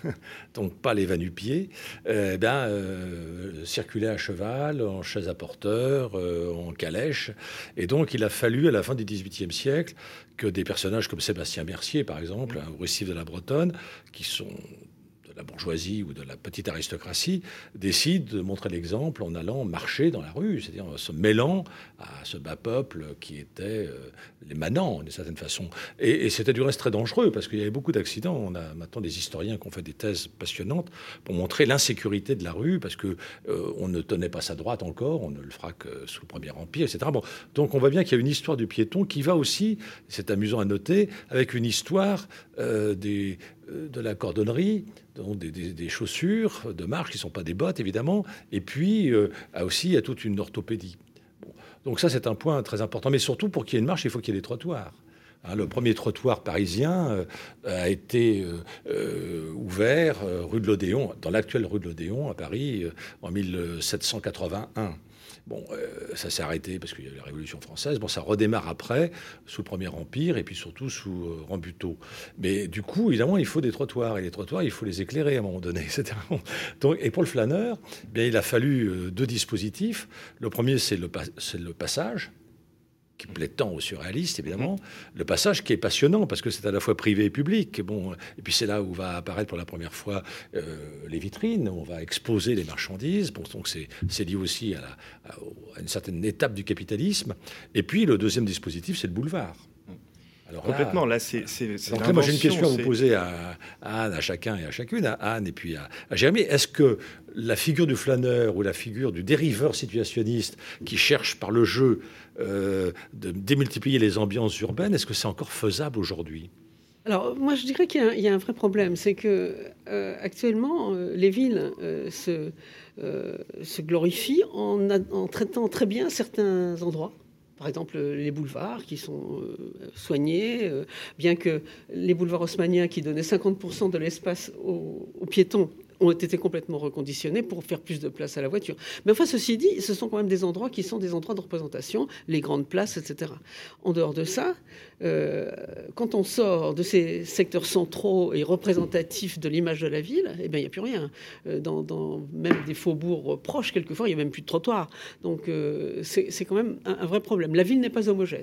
donc pas les va-nu-pieds, euh, ben, euh, circulaient à cheval, en chaise à porteur, euh, en calèche, et donc il a fallu à la fin du dix-huitième siècle que des personnages comme Sébastien Mercier, par exemple, hein, ou Récif de la Bretonne, qui sont... de la bourgeoisie ou de la petite aristocratie, décide de montrer l'exemple en allant marcher dans la rue, c'est-à-dire en se mêlant à ce bas peuple qui était euh, les manants, d'une certaine façon. Et, et c'était du reste très dangereux, parce qu'il y avait beaucoup d'accidents. On a maintenant des historiens qui ont fait des thèses passionnantes pour montrer l'insécurité de la rue, parce qu'on euh, ne tenait pas sa droite encore, on ne le fera que sous le Premier Empire, et cetera. Bon, donc on voit bien qu'il y a une histoire du piéton qui va aussi, c'est amusant à noter, avec une histoire euh, des... de la cordonnerie, donc des, des, des chaussures de marche qui ne sont pas des bottes, évidemment, et puis euh, aussi il y a toute une orthopédie. Bon. Donc ça, c'est un point très important. Mais surtout, pour qu'il y ait une marche, il faut qu'il y ait des trottoirs. Hein, le premier trottoir parisien euh, a été euh, euh, ouvert euh, rue de l'Odéon, dans l'actuelle rue de l'Odéon, à Paris, euh, en mille sept cent quatre-vingt-un. Bon, euh, ça s'est arrêté parce qu'il y a eu la Révolution française. Bon, ça redémarre après, sous le Premier Empire, et puis surtout sous euh, Rambuteau. Mais du coup, évidemment, il faut des trottoirs. Et les trottoirs, il faut les éclairer à un moment donné, et cetera. Donc, et pour le flâneur, bien, il a fallu euh, deux dispositifs. Le premier, c'est le, pa- c'est le passage, qui plaît tant aux surréalistes, évidemment. Le passage qui est passionnant, parce que c'est à la fois privé et public. Bon, et puis c'est là où va apparaître pour la première fois euh, les vitrines, où on va exposer les marchandises. Bon, donc c'est, c'est lié aussi à, la, à, à une certaine étape du capitalisme. Et puis le deuxième dispositif, c'est le boulevard. Alors complètement, là, là c'est, c'est, c'est donc là, moi, j'ai une question à vous poser à, à Anne, à chacun et à chacune, à Anne et puis à, à Jérémy. Est-ce que la figure du flâneur ou la figure du dériveur situationniste qui cherche par le jeu euh, de démultiplier les ambiances urbaines, est-ce que c'est encore faisable aujourd'hui ? Alors, moi, je dirais qu'il y a, il y a un vrai problème. C'est que euh, actuellement, euh, les villes euh, se, euh, se glorifient en, en traitant très bien certains endroits. Par exemple, les boulevards qui sont euh, soignés, euh, bien que les boulevards haussmanniens qui donnaient cinquante pour cent de l'espace aux, aux piétons ont été complètement reconditionnés pour faire plus de place à la voiture. Mais enfin, ceci dit, ce sont quand même des endroits qui sont des endroits de représentation, les grandes places, et cetera. En dehors de ça, euh, quand on sort de ces secteurs centraux et représentatifs de l'image de la ville, eh bien, il n'y a plus rien. Dans, dans même des faubourgs proches, quelquefois, il n'y a même plus de trottoirs. Donc, euh, c'est, c'est quand même un, un vrai problème. La ville n'est pas homogène.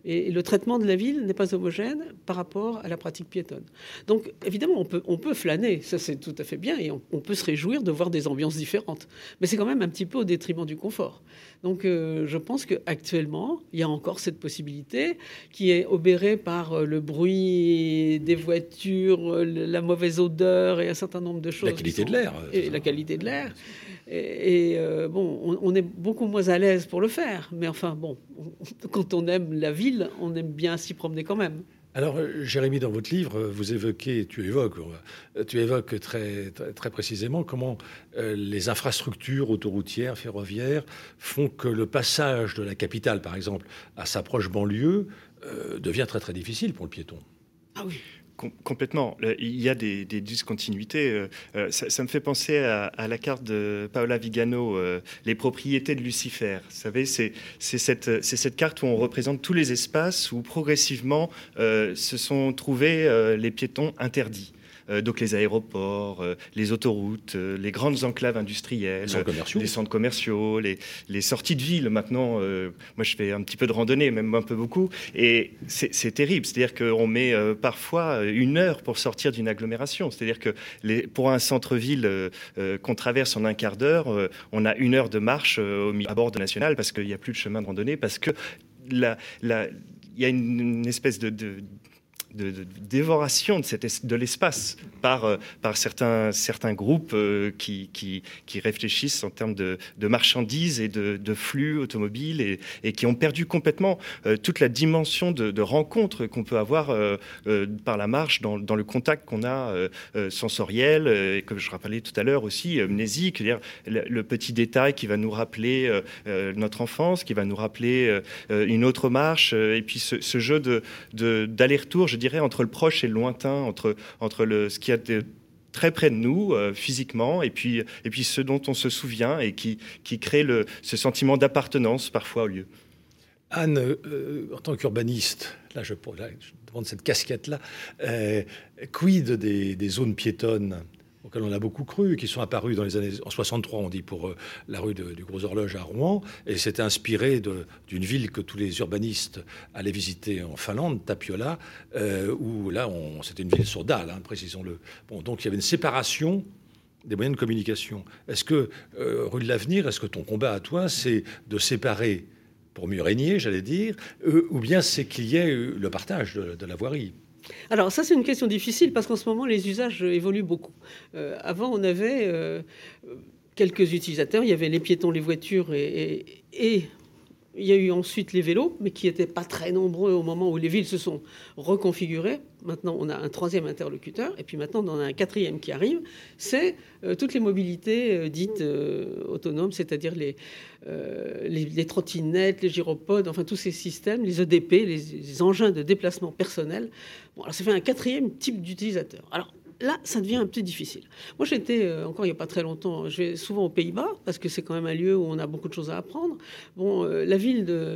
Et le traitement de la ville n'est pas homogène par rapport à la pratique piétonne. Donc, évidemment, on peut, on peut flâner, ça c'est tout à fait bien, et on, on peut se réjouir de voir des ambiances différentes. Mais c'est quand même un petit peu au détriment du confort. Donc, euh, je pense qu'actuellement, il y a encore cette possibilité qui est obérée par le bruit des voitures, la mauvaise odeur et un certain nombre de choses. La qualité sont, de l'air. Et la qualité de l'air. Et, et euh, bon, on, on est beaucoup moins à l'aise pour le faire. Mais enfin, bon, on, quand on aime la ville, on aime bien s'y promener quand même. Alors, Jérémy, dans votre livre, vous évoquez, tu évoques, tu évoques très, très, très précisément comment euh, les infrastructures autoroutières, ferroviaires, font que le passage de la capitale, par exemple, à sa proche banlieue, euh, devient très très difficile pour le piéton. Ah oui. Complètement. Il y a des, des discontinuités. Ça, ça me fait penser à, à la carte de Paola Vigano, euh, Les propriétés de Lucifer. Vous savez, c'est cette, cette carte où on représente tous les espaces où progressivement euh, se sont trouvés euh, les piétons interdits. Euh, donc les aéroports, euh, les autoroutes, euh, les grandes enclaves industrielles, les centres commerciaux, les, centres commerciaux, les, les sorties de ville. Maintenant, euh, moi je fais un petit peu de randonnée, même un peu beaucoup, et c'est terrible. C'est-à-dire qu'on met euh, parfois une heure pour sortir d'une agglomération. C'est-à-dire que les, pour un centre-ville euh, euh, qu'on traverse en un quart d'heure, euh, on a une heure de marche euh, à bord de National parce qu'il n'y a plus de chemin de randonnée, parce que la, la, il y a une, une espèce de, de De, de dévoration de, cette, de l'espace par, euh, par certains, certains groupes euh, qui, qui, qui réfléchissent en termes de, de marchandises et de, de flux automobiles et, et qui ont perdu complètement euh, toute la dimension de, de rencontre qu'on peut avoir euh, euh, par la marche dans, dans le contact qu'on a euh, euh, sensoriel euh, et que je rappelais tout à l'heure aussi euh, mnésique, c'est-à-dire le, le petit détail qui va nous rappeler euh, euh, notre enfance, qui va nous rappeler euh, une autre marche euh, et puis ce, ce jeu de, de, d'aller-retour, je dirais, entre le proche et le lointain, entre, entre le, ce qui est très près de nous euh, physiquement et puis, et puis ce dont on se souvient et qui, qui crée le, ce sentiment d'appartenance parfois au lieu. Anne, euh, en tant qu'urbaniste, là je, là je demande cette casquette-là, euh, quid des, des zones piétonnes auxquelles on a beaucoup cru, qui sont apparues dans les années en soixante-trois, on dit, pour euh, la rue de, du Gros Horloge à Rouen, et c'était inspiré d'une ville que tous les urbanistes allaient visiter en Finlande, Tapiola, euh, où là, c'était une ville sur dalle, hein, précisons-le. Bon, donc il y avait une séparation des moyens de communication. Est-ce que, euh, rue de l'Avenir, est-ce que ton combat à toi, c'est de séparer pour mieux régner, j'allais dire, euh, ou bien c'est qu'il y ait le partage de, de la voirie? Alors ça, c'est une question difficile parce qu'en ce moment, les usages évoluent beaucoup. Euh, avant, on avait euh, quelques utilisateurs. Il y avait les piétons, les voitures et, et, et il y a eu ensuite les vélos, mais qui n'étaient pas très nombreux au moment où les villes se sont reconfigurées. Maintenant, on a un troisième interlocuteur et puis maintenant, on en a un quatrième qui arrive. C'est euh, toutes les mobilités euh, dites euh, autonomes, c'est-à-dire les, euh, les, les trottinettes, les gyropodes, enfin tous ces systèmes, les E D P, les, les engins de déplacement personnel. Bon, alors ça fait un quatrième type d'utilisateur. Alors là, ça devient un peu difficile. Moi, j'étais, euh, encore il n'y a pas très longtemps, je vais souvent aux Pays-Bas, parce que c'est quand même un lieu où on a beaucoup de choses à apprendre. Bon, euh, la ville de...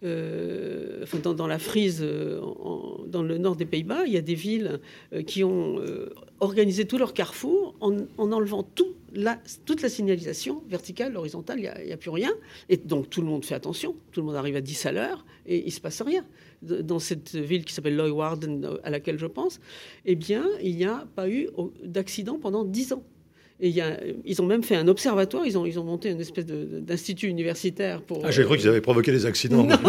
Euh, enfin, dans, dans la Frise, euh, en, dans le nord des Pays-Bas, il y a des villes euh, qui ont euh, organisé tous leurs carrefours en, en enlevant tout la, toute la signalisation verticale, horizontale, il n'y a, a plus rien. Et donc, tout le monde fait attention. Tout le monde arrive à dix à l'heure et il ne se passe rien. Dans cette ville qui s'appelle Leeuwarden, à laquelle je pense, eh bien, il n'y a pas eu d'accident pendant dix ans. Et il y a, ils ont même fait un observatoire, ils ont, ils ont monté une espèce d'institut universitaire pour... Ah, j'ai cru qu'ils avaient provoqué des accidents. Non,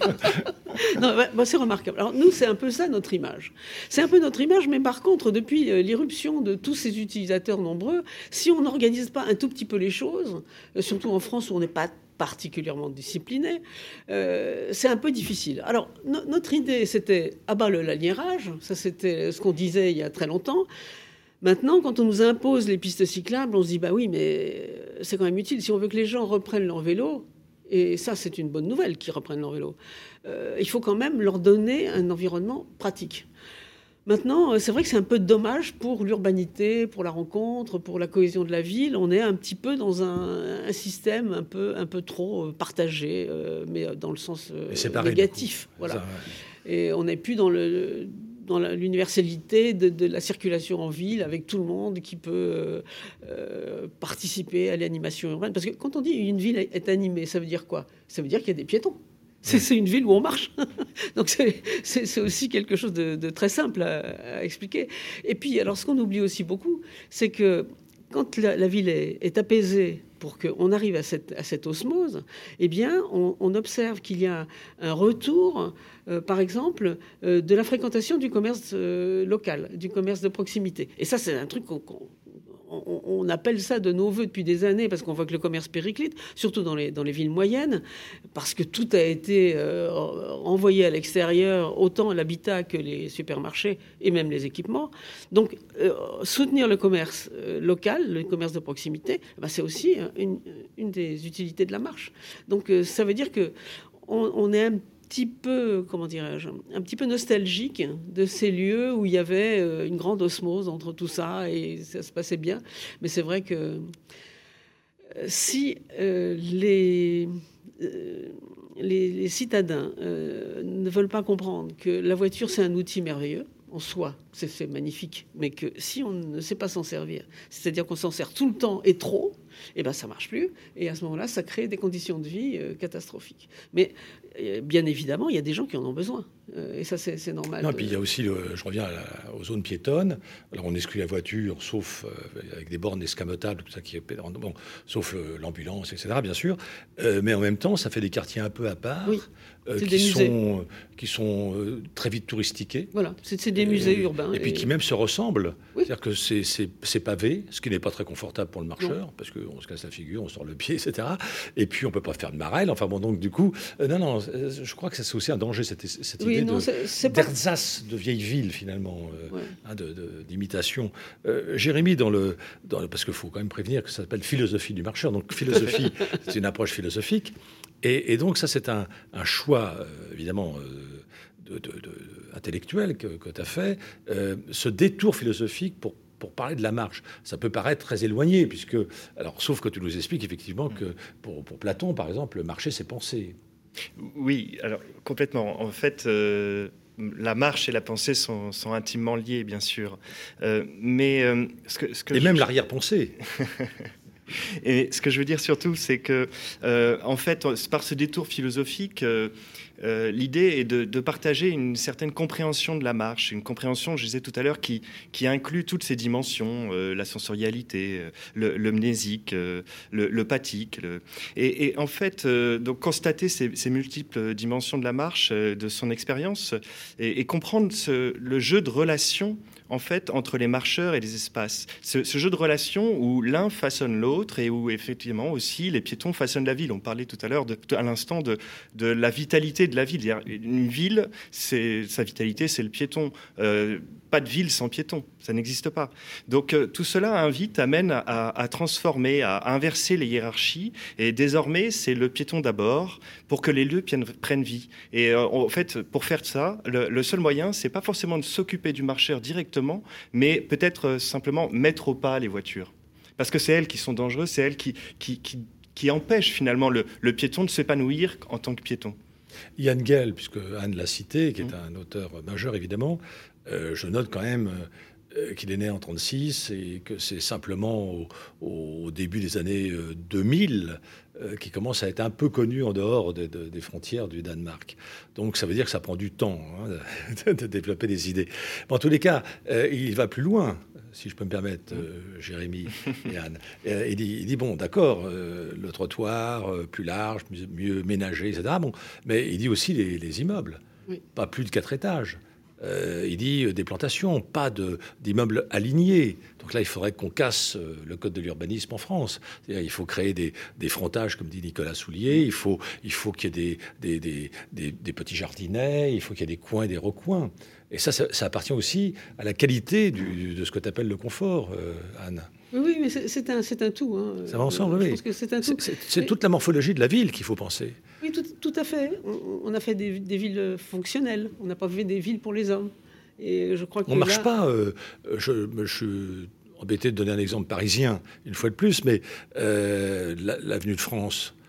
non bah, bah, c'est remarquable. Alors nous, c'est un peu ça notre image. C'est un peu notre image, mais par contre, depuis l'irruption de tous ces utilisateurs nombreux, si on n'organise pas un tout petit peu les choses, surtout en France où on n'est pas particulièrement discipliné, euh, c'est un peu difficile. Alors, no notre idée, c'était « ah bah le laniérage », ça c'était ce qu'on disait il y a très longtemps. Maintenant, quand on nous impose les pistes cyclables, on se dit, bah oui, mais c'est quand même utile. Si on veut que les gens reprennent leur vélo, et ça, c'est une bonne nouvelle qu'ils reprennent leur vélo, euh, il faut quand même leur donner un environnement pratique. Maintenant, c'est vrai que c'est un peu dommage pour l'urbanité, pour la rencontre, pour la cohésion de la ville. On est un petit peu dans un, un système un peu, un peu trop partagé, euh, mais dans le sens euh, séparé, négatif. Voilà. Ça, ouais. Et on n'est plus dans le... dans l'universalité de, de la circulation en ville, avec tout le monde qui peut euh, euh, participer à l'animation urbaine. Parce que quand on dit une ville est animée, ça veut dire quoi? Ça veut dire qu'il y a des piétons. C'est, c'est une ville où on marche. Donc c'est, c'est, c'est aussi quelque chose de, de très simple à, à expliquer. Et puis, alors, ce qu'on oublie aussi beaucoup, c'est que quand la, la ville est, est apaisée, pour qu'on arrive à cette, à cette osmose, eh bien, on, on observe qu'il y a un retour, euh, par exemple, euh, de la fréquentation du commerce euh, local, du commerce de proximité. Et ça, c'est un truc qu'on... qu'on On, on appelle ça de nos voeux depuis des années parce qu'on voit que le commerce périclite, surtout dans les, dans les villes moyennes, parce que tout a été euh, envoyé à l'extérieur, autant l'habitat que les supermarchés et même les équipements. Donc, euh, soutenir le commerce euh, local, le commerce de proximité, bah, c'est aussi une, une des utilités de la marche. Donc, euh, ça veut dire que on, on est un petit peu, comment dirais-je, un petit peu nostalgique de ces lieux où il y avait une grande osmose entre tout ça et ça se passait bien. Mais c'est vrai que si euh, les, euh, les, les citadins euh, ne veulent pas comprendre que la voiture, c'est un outil merveilleux, en soi, c'est, c'est magnifique, mais que si on ne sait pas s'en servir, c'est-à-dire qu'on s'en sert tout le temps et trop, eh ben ça marche plus. Et à ce moment-là, ça crée des conditions de vie euh, catastrophiques. Mais euh, bien évidemment, il y a des gens qui en ont besoin. Euh, et ça, c'est, c'est normal. Non, de... puis il y a aussi, le, je reviens à la, aux zones piétonnes. Alors on exclut la voiture, sauf euh, avec des bornes escamotables, tout ça qui est bon, sauf euh, l'ambulance, et cetera. Bien sûr. Euh, mais en même temps, ça fait des quartiers un peu à part, oui. euh, qui, sont, qui sont euh, très vite touristiqués. Voilà, c'est, c'est des musées et, urbains. Et, et puis qui même se ressemblent. Oui. C'est-à-dire que c'est, c'est, c'est pavé, ce qui n'est pas très confortable pour le marcheur, non. Parce qu'on se casse la figure, on sort le pied, et cetera. Et puis on peut pas faire de marelle. Enfin bon, donc du coup, euh, non, non, je crois que c'est aussi un danger, cette, cette oui, idée non, de, c'est, c'est pas... d'ersatz de vieille ville, finalement, euh, ouais. hein, de, de, d'imitation. Euh, Jérémy, dans le, dans le, parce qu'il faut quand même prévenir que ça s'appelle philosophie du marcheur. Donc philosophie, c'est une approche philosophique. Et, et donc ça, c'est un, un choix, euh, évidemment, euh, de, de, de, intellectuel que, que tu as fait. Euh, ce détour philosophique pour pour parler de la marche. Ça peut paraître très éloigné, puisque, alors, sauf que tu nous expliques effectivement que pour, pour Platon, par exemple, le marcher, c'est penser. Oui, alors complètement. En fait, euh, la marche et la pensée sont, sont intimement liées, bien sûr. Euh, mais euh, ce que, ce que et je... même l'arrière-pensée. Et ce que je veux dire surtout, c'est que, euh, en fait, par ce détour philosophique, euh, euh, l'idée est de, de partager une certaine compréhension de la marche, une compréhension, je disais tout à l'heure, qui, qui inclut toutes ces dimensions, euh, la sensorialité, le, le mnésique, euh, le, le pathique. Le... Et, et en fait, euh, donc constater ces, ces multiples dimensions de la marche, euh, de son expérience, et, et comprendre ce, le jeu de relations en fait, entre les marcheurs et les espaces. Ce, ce jeu de relations où l'un façonne l'autre et où, effectivement, aussi, les piétons façonnent la ville. On parlait tout à l'heure, de, à l'instant, de, de la vitalité de la ville. Une ville, c'est, sa vitalité, c'est le piéton. Euh, pas de ville sans piéton, ça n'existe pas. Donc, euh, tout cela invite, amène à, à transformer, à, à inverser les hiérarchies. Et désormais, c'est le piéton d'abord pour que les lieux prennent, prennent vie. Et euh, en fait, pour faire ça, le, le seul moyen, c'est pas forcément de s'occuper du marcheur directement, mais peut-être simplement mettre au pas les voitures. Parce que c'est elles qui sont dangereuses, c'est elles qui, qui, qui, qui empêchent finalement le, le piéton de s'épanouir en tant que piéton. Yann Guel, puisque Anne l'a cité, qui est un auteur majeur évidemment, euh, je note quand même euh, qu'il est né en trente-six et que c'est simplement au, au début des années deux mille euh, qu'il commence à être un peu connu en dehors de, de, des frontières du Danemark. Donc ça veut dire que ça prend du temps hein, de, de développer des idées. Mais en tous les cas, euh, il va plus loin, si je peux me permettre, euh, Jérémy et Anne. Euh, il, dit, il dit, bon, d'accord, euh, le trottoir euh, plus large, mieux, mieux ménagé, et cetera. Bon, mais il dit aussi les, les immeubles, oui. Pas plus de quatre étages. Euh, il dit euh, des plantations, pas de, d'immeubles alignés. Donc là, il faudrait qu'on casse euh, le code de l'urbanisme en France. C'est-à-dire, il faut créer des, des frontages, comme dit Nicolas Soulier. Il faut, il faut qu'il y ait des, des, des, des, des petits jardinets. Il faut qu'il y ait des coins et des recoins. Et ça, ça, ça appartient aussi à la qualité du, de ce que tu appelles le confort, euh, Anne. Oui, mais c'est, c'est, un, c'est un tout. Hein. Ça va ensemble, oui. Je pense que c'est un tout. C'est, c'est, c'est toute la morphologie de la ville qu'il faut penser. Oui, tout, tout à fait. On, on a fait des, des villes fonctionnelles. On n'a pas fait des villes pour les hommes. Et je crois que on ne marche là... pas. Euh, je, je suis embêté de donner un exemple parisien, une fois de plus, mais euh, l'avenue de France...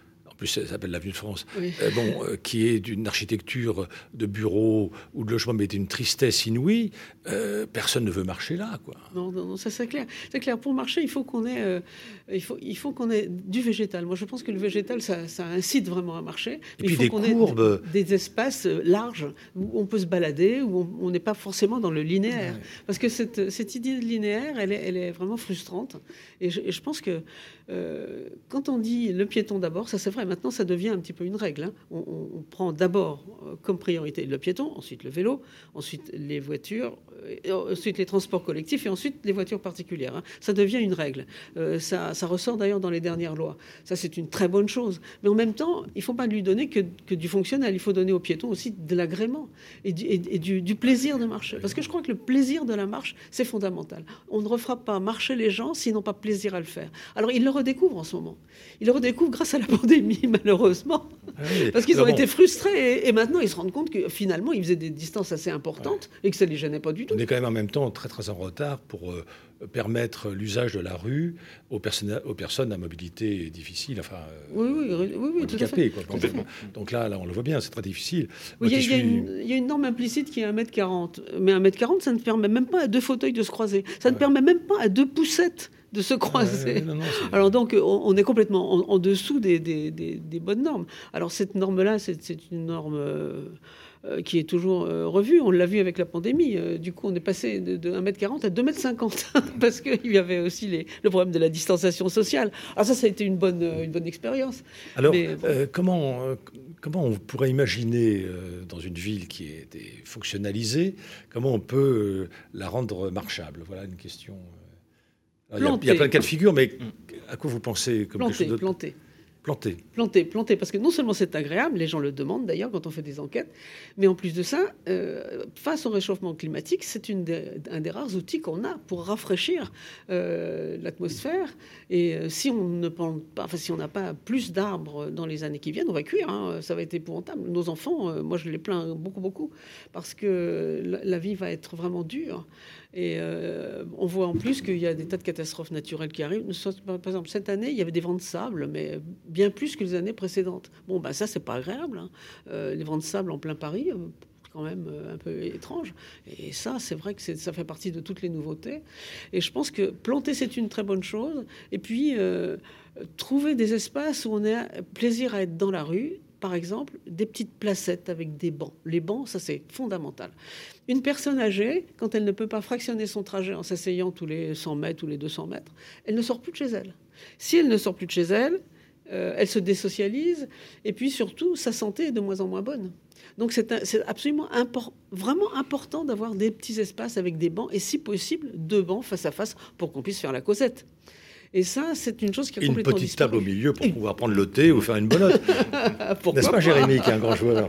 plus ça s'appelle l'avenue de France, Oui. euh, bon, euh, qui est d'une architecture de bureaux ou de logements, mais d'une tristesse inouïe, euh, personne ne veut marcher là, quoi. Non, non, non, ça c'est clair. C'est clair. Pour marcher, il faut qu'on ait, euh, il faut, il faut qu'on ait du végétal. Moi, je pense que le végétal, ça, ça incite vraiment à marcher. Et Mais puis il faut des qu'on courbes. ait des, des espaces larges où on peut se balader, où on n'est pas forcément dans le linéaire. Ouais. Parce que cette, cette idée de linéaire, elle est, elle est vraiment frustrante. Et je, et je pense que euh, quand on dit le piéton d'abord, ça c'est vrai. Maintenant, ça devient un petit peu une règle. Hein. On, on, on prend d'abord euh, comme priorité le piéton, ensuite le vélo, ensuite les voitures, euh, ensuite les transports collectifs et ensuite les voitures particulières. Hein. Ça devient une règle. Euh, ça, ça ressort d'ailleurs dans les dernières lois. Ça, c'est une très bonne chose. Mais en même temps, il ne faut pas lui donner que, que du fonctionnel. Il faut donner aux piétons aussi de l'agrément et, du, et, et du, du plaisir de marcher. Parce que je crois que le plaisir de la marche, c'est fondamental. On ne refera pas marcher les gens s'ils n'ont pas plaisir à le faire. Alors, ils le redécouvrent en ce moment. Ils le redécouvrent grâce à la pandémie, malheureusement. Ah oui. Parce qu'ils ont Alors bon, été frustrés et, et maintenant, ils se rendent compte que finalement, ils faisaient des distances assez importantes et que ça ne les gênait pas du tout. on est quand même en même temps très très en retard pour euh, permettre l'usage de la rue aux personnes, aux personnes à mobilité difficile, enfin euh, Oui, oui, oui, oui, oui, tout à fait. handicapées, quoi. Complètement. Donc là, là, on le voit bien, c'est très difficile. Oui, Moi il y, a- qui il y a suis- une- il y a une norme implicite qui est un mètre quarante. Mais un mètre quarante, ça ne permet même pas à deux fauteuils de se croiser. Ça ne Ouais. permet même pas à deux poussettes de se croiser. Ouais, non, non, c'est- Alors donc, on, on est complètement en, en dessous des, des- des- des bonnes normes. Alors cette norme-là, c'est c'est une norme euh, euh, qui est toujours euh, revue. On l'a vu avec la pandémie. Euh, du coup, on est passé de, de un mètre quarante à deux mètres cinquante parce qu'il y avait aussi les- le problème de la distanciation sociale. Alors ça, ça a été une bonne, euh, une bonne expérience. Alors, Mais bon. euh, comment, euh, comment on pourrait imaginer, euh, dans une ville qui est est fonctionnalisée, comment on peut euh, la rendre marchable? Voilà une question. euh. Alors, il, y a, il y a Planter. plein de cas de figure, mais à quoi vous pensez comme quelque Planter, chose de planter. planté? Planter, planter, parce que non seulement c'est agréable, les gens le demandent d'ailleurs quand on fait des enquêtes, mais en plus de ça, euh, face au réchauffement climatique, c'est une des- un des rares outils qu'on a pour rafraîchir euh, l'atmosphère. Et euh, si on ne plante pas, enfin si on n'a pas plus d'arbres dans les années qui viennent, on va cuire. Hein, ça va être épouvantable. Nos enfants, euh, moi je les plains beaucoup beaucoup parce que la, la vie va être vraiment dure. Et euh, on voit en plus qu'il y a des tas de catastrophes naturelles qui arrivent. Par exemple, cette année, il y avait des vents de sable, mais bien plus que les années précédentes. Bon, ben ça, c'est pas agréable. Hein. Euh, les vents de sable en plein Paris, euh, quand même euh, un peu étrange. Et ça, c'est vrai que c'est, ça fait partie de toutes les nouveautés. Et je pense que planter, c'est une très bonne chose. Et puis, euh, trouver des espaces où on a plaisir à être dans la rue. Par exemple, des petites placettes avec des bancs. Les bancs, ça c'est fondamental. Une personne âgée, quand elle ne peut pas fractionner son trajet en s'asseyant tous les cent mètres ou les deux cents mètres, elle ne sort plus de chez elle. Si elle ne sort plus de chez elle, euh, elle se désocialise et puis surtout, sa santé est de moins en moins bonne. Donc c'est, un, c'est absolument impor- vraiment important d'avoir des petits espaces avec des bancs et si possible, deux bancs face à face pour qu'on puisse faire la causette. Et ça, c'est une chose qui a Une complètement petite disparu. table au milieu pour pouvoir prendre le thé ou faire une bonotte. Pourquoi N'est-ce pas, Jérémy, qui est un grand joueur?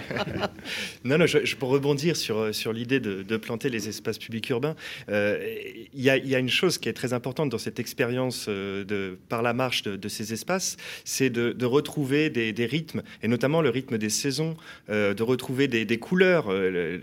Non, non, je, je, pour rebondir sur, sur l'idée de, de planter les espaces publics urbains, euh, il y a, y a une chose qui est très importante dans cette expérience euh, de, par la marche de, de ces espaces, c'est de, de retrouver des, des rythmes, et notamment le rythme des saisons, euh, de retrouver des, des couleurs. Euh, le,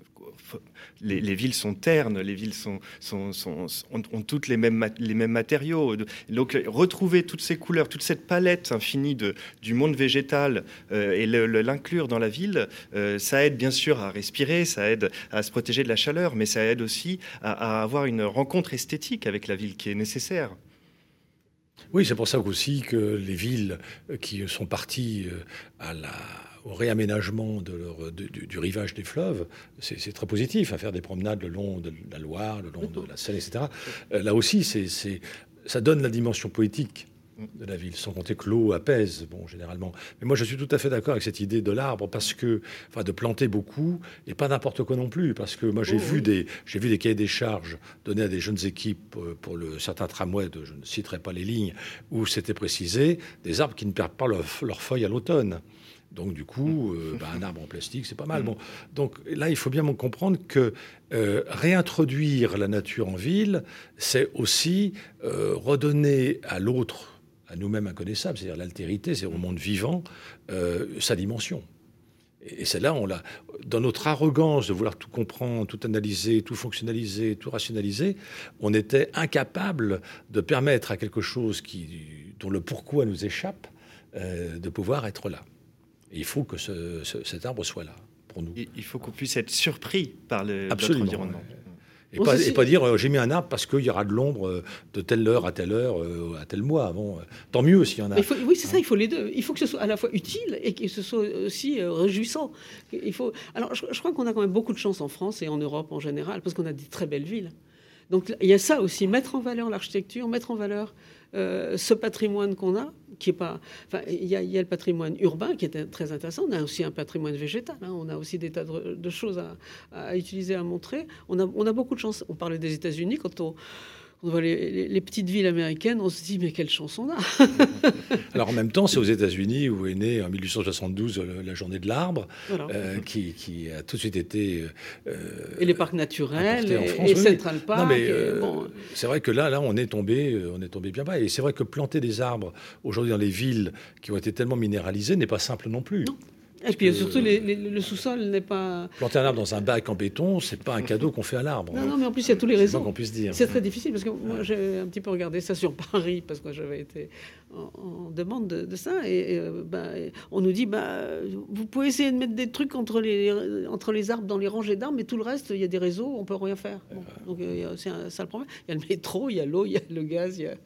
Les, les villes sont ternes, les villes sont, sont, sont, ont, ont toutes les mêmes, les mêmes matériaux. Donc, retrouver toutes ces couleurs, toute cette palette infinie de, du monde végétal euh, et le, le, l'inclure dans la ville, euh, ça aide bien sûr à respirer, ça aide à se protéger de la chaleur, mais ça aide aussi à, à avoir une rencontre esthétique avec la ville qui est nécessaire. Oui, c'est pour ça aussi que les villes qui sont parties à la... au réaménagement de leur, de, du, du rivage des fleuves, c'est, c'est très positif, à faire des promenades le long de la Loire, le long de la Seine, et cetera. Euh, là aussi, c'est, c'est, ça donne la dimension poétique de la ville, sans compter que l'eau apaise, bon, généralement. Mais moi, je suis tout à fait d'accord avec cette idée de l'arbre, parce que, enfin, de planter beaucoup, et pas n'importe quoi non plus, parce que moi, j'ai, Oh, vu, oui. des, j'ai vu des cahiers des charges donnés à des jeunes équipes pour le, certains tramways, de, je ne citerai pas les lignes, où c'était précisé, des arbres qui ne perdent pas leur- leurs feuilles à l'automne. Donc du coup, euh, bah, un arbre en plastique, c'est pas mal. Bon, donc là, il faut bien comprendre que euh, réintroduire la nature en ville, c'est aussi euh, redonner à l'autre, à nous-mêmes inconnaissables, c'est-à-dire l'altérité, c'est au monde vivant, euh, sa dimension. Et c'est là, on l'a, dans notre arrogance de vouloir tout comprendre, tout analyser, tout fonctionnaliser, tout rationaliser, on était incapable de permettre à quelque chose qui, dont le pourquoi nous échappe, euh, de pouvoir être là. Et il faut que ce, ce, cet arbre soit là pour nous. Il faut qu'on puisse être surpris par le, Absolument, notre environnement. Ouais. Et, pas, et pas dire euh, j'ai mis un arbre parce qu'il y aura de l'ombre euh, de telle heure à telle heure, euh, à tel mois. Bon, euh, tant mieux s'il y en a. Il faut, oui, c'est ça, il faut les deux. Il faut que ce soit à la fois utile et que ce soit aussi euh, réjouissant. Il faut... Alors, je, je crois qu'on a quand même beaucoup de chance en France et en Europe en général, parce qu'on a des très belles villes. Donc, il y a ça aussi, mettre en valeur l'architecture, mettre en valeur euh, ce patrimoine qu'on a, qui est pas... Enfin, il y, a, il y a le patrimoine urbain qui est très intéressant. On a aussi un patrimoine végétal. Hein. On a aussi des tas de, de choses à, à utiliser, à montrer. On a, on a beaucoup de chance. On parlait des États-Unis. Quand on, on voit les, les, les petites villes américaines, on se dit, mais quelle chance on a. Alors, en même temps, c'est aux États-Unis où est née en mille huit cent soixante-douze la journée de l'arbre, voilà. euh, qui, qui a tout de suite été... Euh, et les parcs naturels, et, France, et oui. Central Park. Non, mais, et, euh, bon. C'est vrai que là, là on, est tombé, on est tombé bien bas. Et c'est vrai que planter des arbres, aujourd'hui, dans les villes qui ont été tellement minéralisées, n'est pas simple non plus. Non. Et puis surtout, les, les, le sous-sol n'est pas... Planter un arbre dans un bac en béton, c'est pas un cadeau qu'on fait à l'arbre. Non, non, mais en plus, il y a tous les réseaux. C'est qu'on puisse dire. C'est très difficile, parce que moi, j'ai un petit peu regardé ça sur Paris, parce que j'avais été en, en demande de, de ça, et, et bah, on nous dit, bah, vous pouvez essayer de mettre des trucs entre les, entre les arbres, dans les rangées d'arbres, mais tout le reste, il y a des réseaux, on peut rien faire. Bon, donc, c'est un, ça le problème. Il y a le métro, il y a l'eau, il y a le gaz, il y a...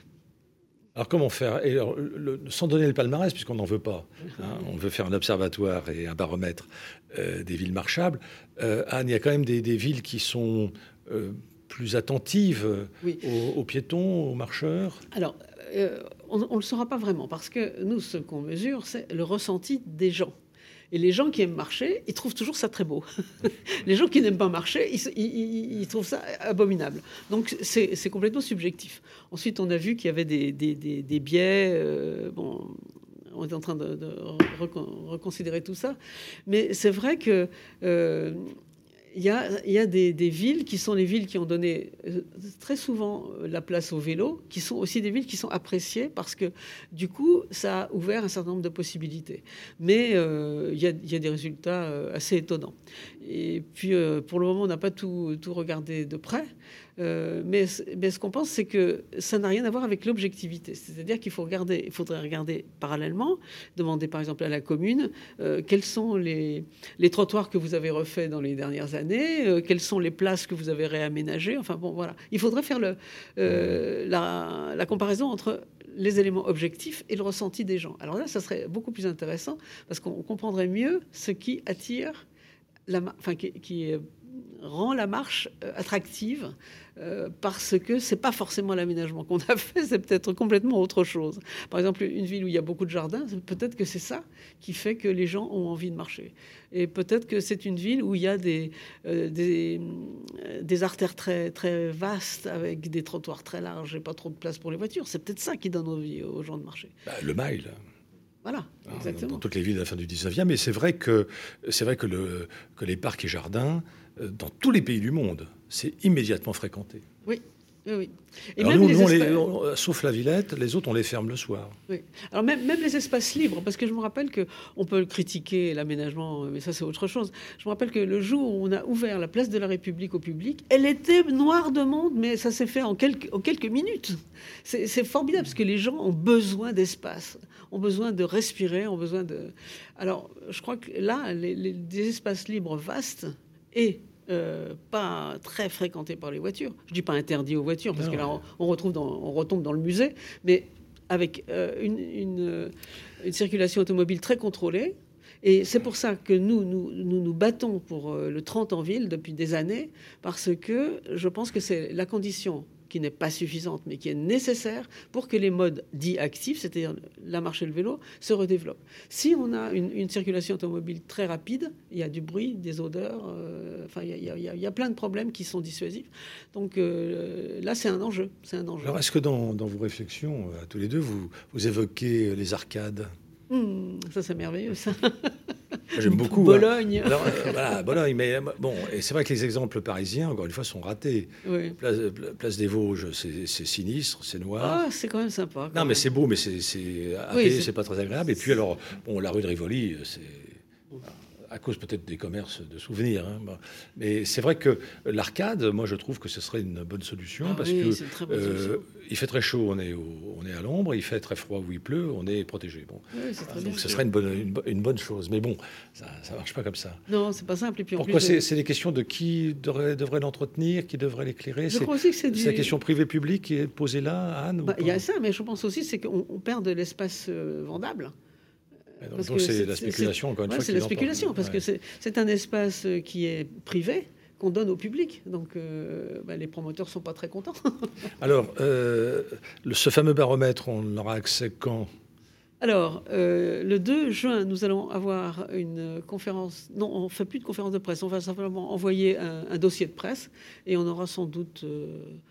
Alors comment faire? Et alors, le, sans donner le palmarès, puisqu'on n'en veut pas. Hein, on veut faire un observatoire et un baromètre euh, des villes marchables. Euh, Anne, il y a quand même des, des villes qui sont euh, plus attentives oui. aux, aux piétons, aux marcheurs. Alors, euh, on ne le saura pas vraiment, parce que nous, ce qu'on mesure, c'est le ressenti des gens. Et les gens qui aiment marcher, ils trouvent toujours ça très beau. Les gens qui n'aiment pas marcher, ils, ils, ils trouvent ça abominable. Donc, c'est, c'est complètement subjectif. Ensuite, on a vu qu'il y avait des, des, des, des biais. Euh, bon, on est en train de, de recon, reconsidérer tout ça. Mais c'est vrai que... Euh, Il y a, il y a des, des villes qui sont les villes qui ont donné très souvent la place au vélo, qui sont aussi des villes qui sont appréciées parce que, du coup, ça a ouvert un certain nombre de possibilités. Mais euh, il y a, il y a des résultats assez étonnants. Et puis, euh, pour le moment, on n'a pas tout, tout regardé de près. Euh, mais, mais ce qu'on pense, c'est que ça n'a rien à voir avec l'objectivité. C'est-à-dire qu'il faut regarder, il faudrait regarder parallèlement, demander par exemple à la commune euh, quels sont les, les trottoirs que vous avez refaits dans les dernières années, euh, quelles sont les places que vous avez réaménagées. Enfin bon, voilà. Il faudrait faire le, euh, la, la comparaison entre les éléments objectifs et le ressenti des gens. Alors là, ça serait beaucoup plus intéressant parce qu'on comprendrait mieux ce qui attire, la, enfin qui, qui rend la marche attractive euh, parce que c'est pas forcément l'aménagement qu'on a fait, c'est peut-être complètement autre chose. Par exemple, une ville où il y a beaucoup de jardins, peut-être que c'est ça qui fait que les gens ont envie de marcher. Et peut-être que c'est une ville où il y a des, euh, des, des artères très, très vastes avec des trottoirs très larges et pas trop de place pour les voitures. C'est peut-être ça qui donne envie aux gens de marcher. Bah, le Mail. Voilà, exactement. Dans toutes les villes de la fin du dix-neuvième. Mais c'est vrai que, c'est vrai que, le, que les parcs et jardins, dans tous les pays du monde, c'est immédiatement fréquenté. Oui, oui, oui. Et Alors même nous, les nous, on espaces... les, on, sauf la Villette, les autres, on les ferme le soir. Oui. Alors même, même les espaces libres, parce que je me rappelle qu'on peut critiquer l'aménagement, mais ça c'est autre chose. Je me rappelle que le jour où on a ouvert la place de la République au public, elle était noire de monde, mais ça s'est fait en quelques, en quelques minutes. C'est, c'est formidable, parce que les gens ont besoin d'espace, ont besoin de respirer, ont besoin de... Alors, je crois que là, les, les, des espaces libres vastes et euh, pas très fréquentés par les voitures. Je ne dis pas interdits aux voitures, parce non, que là, on, on, retrouve dans, on retombe dans le musée, mais avec euh, une, une, une circulation automobile très contrôlée. Et c'est pour ça que nous, nous, nous nous battons pour euh, le trente en ville depuis des années, parce que je pense que c'est la condition qui n'est pas suffisante, mais qui est nécessaire pour que les modes dits actifs, c'est-à-dire la marche et le vélo, se redéveloppent. Si on a une, une circulation automobile très rapide, il y a du bruit, des odeurs, euh, enfin, il y, a, il, y a, il y a plein de problèmes qui sont dissuasifs. Donc euh, là, c'est un enjeu. C'est un enjeu. Alors, est-ce que dans, dans vos réflexions, à tous les deux, vous, vous évoquez les arcades ? Mmh, ça, c'est merveilleux, ça. J'aime beaucoup. Bologne. Hein. Alors, euh, voilà, Bologne. Mais bon, et c'est vrai que les exemples parisiens, encore une fois, sont ratés. Oui. Place, place des Vosges, c'est, c'est sinistre, c'est noir. Ah, c'est quand même sympa. Quand non, même. mais c'est beau, mais c'est, c'est, à oui, c'est... c'est pas très agréable. Et puis, alors, bon, la rue de Rivoli, c'est à cause peut-être des commerces de souvenirs. Hein. Mais c'est vrai que l'arcade, moi, je trouve que ce serait une bonne solution Ah parce oui, que c'est une très bonne solution. euh, il fait très chaud, on est, au, on est à l'ombre. Il fait très froid où il pleut, on est protégé. Bon. Oui, c'est très Donc bien. ce serait une bonne, une, bo- une bonne chose. Mais bon, ça ne marche pas comme ça. Non, c'est pas simple. Et puis, en Pourquoi plus, c'est, euh, c'est des questions de qui devrait, devrait l'entretenir, qui devrait l'éclairer? je C'est, crois aussi que c'est du... c'est la question privée-publique qui est posée là, Anne ou Bah, il y pas a ça, mais je pense aussi c'est qu'on on perd de l'espace euh, vendable. Et donc, Parce donc que c'est c'est- la c'est- spéculation, encore une Ouais, fois. c'est qui la l'emporte. spéculation, parce Ouais. que c'est c'est un espace euh, qui est privé, qu'on donne au public. Donc, euh, bah, les promoteurs ne sont pas très contents. Alors, euh, le- ce fameux baromètre, on aura accès quand? Alors, euh, le deux juin, nous allons avoir une conférence. Non, on ne fait plus de conférence de presse. On va simplement envoyer un, un dossier de presse et on aura sans doute euh,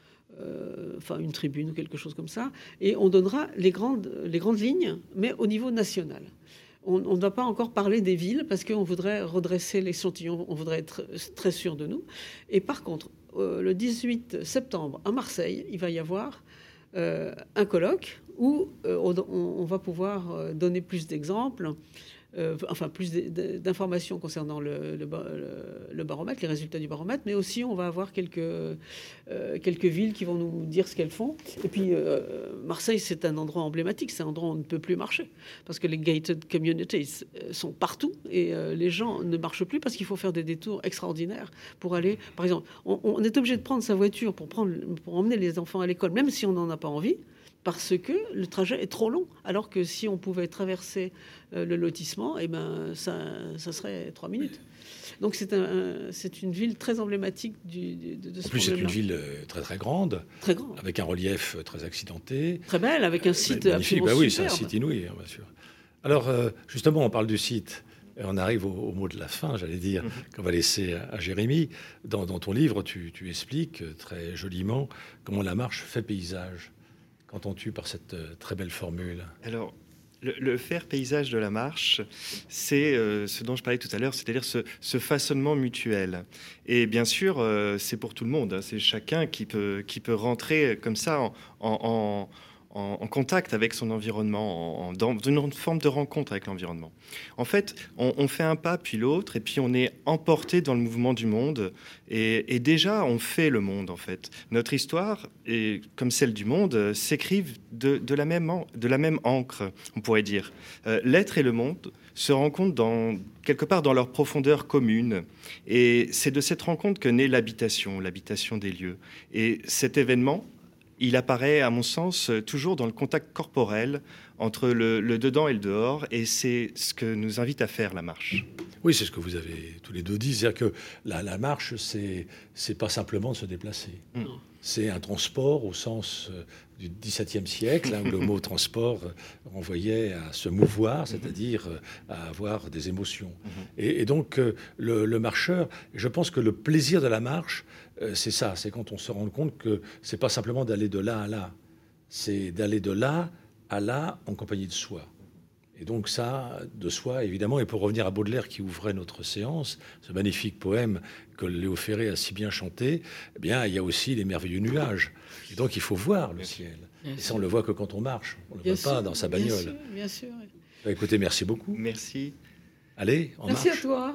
euh, enfin, une tribune ou quelque chose comme ça. Et on donnera les grandes, les grandes lignes, mais au niveau national. On ne doit pas encore parler des villes parce qu'on voudrait redresser l'échantillon, on voudrait être très sûr de nous. Et par contre, euh, le dix-huit septembre à Marseille, il va y avoir euh, un colloque où euh, on, on va pouvoir euh, donner plus d'exemples, euh, enfin plus d'informations concernant le, le, le baromètre, les résultats du baromètre, mais aussi on va avoir quelques, euh, quelques villes qui vont nous dire ce qu'elles font. Et puis euh, Marseille, c'est un endroit emblématique, c'est un endroit où on ne peut plus marcher, parce que les gated communities sont partout, et euh, les gens ne marchent plus parce qu'il faut faire des détours extraordinaires pour aller, par exemple, on, on est obligé de prendre sa voiture pour, prendre, pour emmener les enfants à l'école, même si on n'en a pas envie, parce que le trajet est trop long. Alors que si on pouvait traverser euh, le lotissement, eh ben, ça, ça serait trois minutes. Donc c'est un, c'est une ville très emblématique du, du, de ce En plus, c'est une problème-là. ville très très grande, Très grande, avec un relief très accidenté. très belle, avec un site magnifique. absolument Bah oui, c'est un superbe. site inouï, hein, bien sûr. Alors, euh, justement, on parle du site. Et on arrive au, au mot de la fin, j'allais dire, mm-hmm. qu'on va laisser à, à Jérémy. Dans, dans ton livre, tu, tu expliques très joliment comment la marche fait paysage. Qu'entends-tu par cette euh, très belle formule? Alors, le, le faire paysage de la marche, c'est euh, ce dont je parlais tout à l'heure, c'est-à-dire ce, ce façonnement mutuel. Et bien sûr, euh, c'est pour tout le monde. Hein, c'est chacun qui peut, qui peut rentrer comme ça en, en, en, en contact avec son environnement, en, dans une forme de rencontre avec l'environnement. En fait, on, on fait un pas puis l'autre, et puis on est emporté dans le mouvement du monde. Et, et déjà, on fait le monde, en fait. Notre histoire, et comme celle du monde, s'écrivent de, de, la même, de la même encre, on pourrait dire. Euh, l'être et le monde se rencontrent dans, quelque part dans leur profondeur commune. Et c'est de cette rencontre que naît l'habitation, l'habitation des lieux. Et cet événement, il apparaît, à mon sens, toujours dans le contact corporel entre le, le dedans et le dehors, et c'est ce que nous invite à faire la marche. Oui, c'est ce que vous avez tous les deux dit, c'est-à-dire que la, la marche, c'est, c'est pas simplement de se déplacer. Mm. C'est un transport au sens euh, du dix-septième siècle, hein, où le mot transport euh, renvoyait à se mouvoir, c'est-à-dire euh, à avoir des émotions. Mm-hmm. Et, et donc, euh, le, le marcheur, je pense que le plaisir de la marche, euh, c'est ça, c'est quand on se rend compte que c'est pas simplement d'aller de là à là, c'est d'aller de là à là en compagnie de soi. Et donc ça, de soi, évidemment, et pour revenir à Baudelaire qui ouvrait notre séance, ce magnifique poème que Léo Ferré a si bien chanté, eh bien, il y a aussi les merveilleux nuages. Et donc, il faut voir le ciel. Bien et ça, sûr. On ne le voit que quand on marche. On ne le voit sûr, pas dans sa bagnole. Bien sûr, bien sûr. Bah, écoutez, merci beaucoup. Merci. Allez, en merci marche. Merci à toi.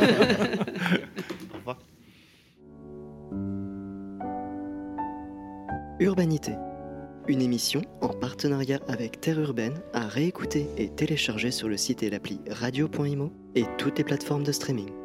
Au revoir. Urbanité. Une émission en partenariat avec Terre Urbaine à réécouter et télécharger sur le site et l'appli radio point imo et toutes les plateformes de streaming.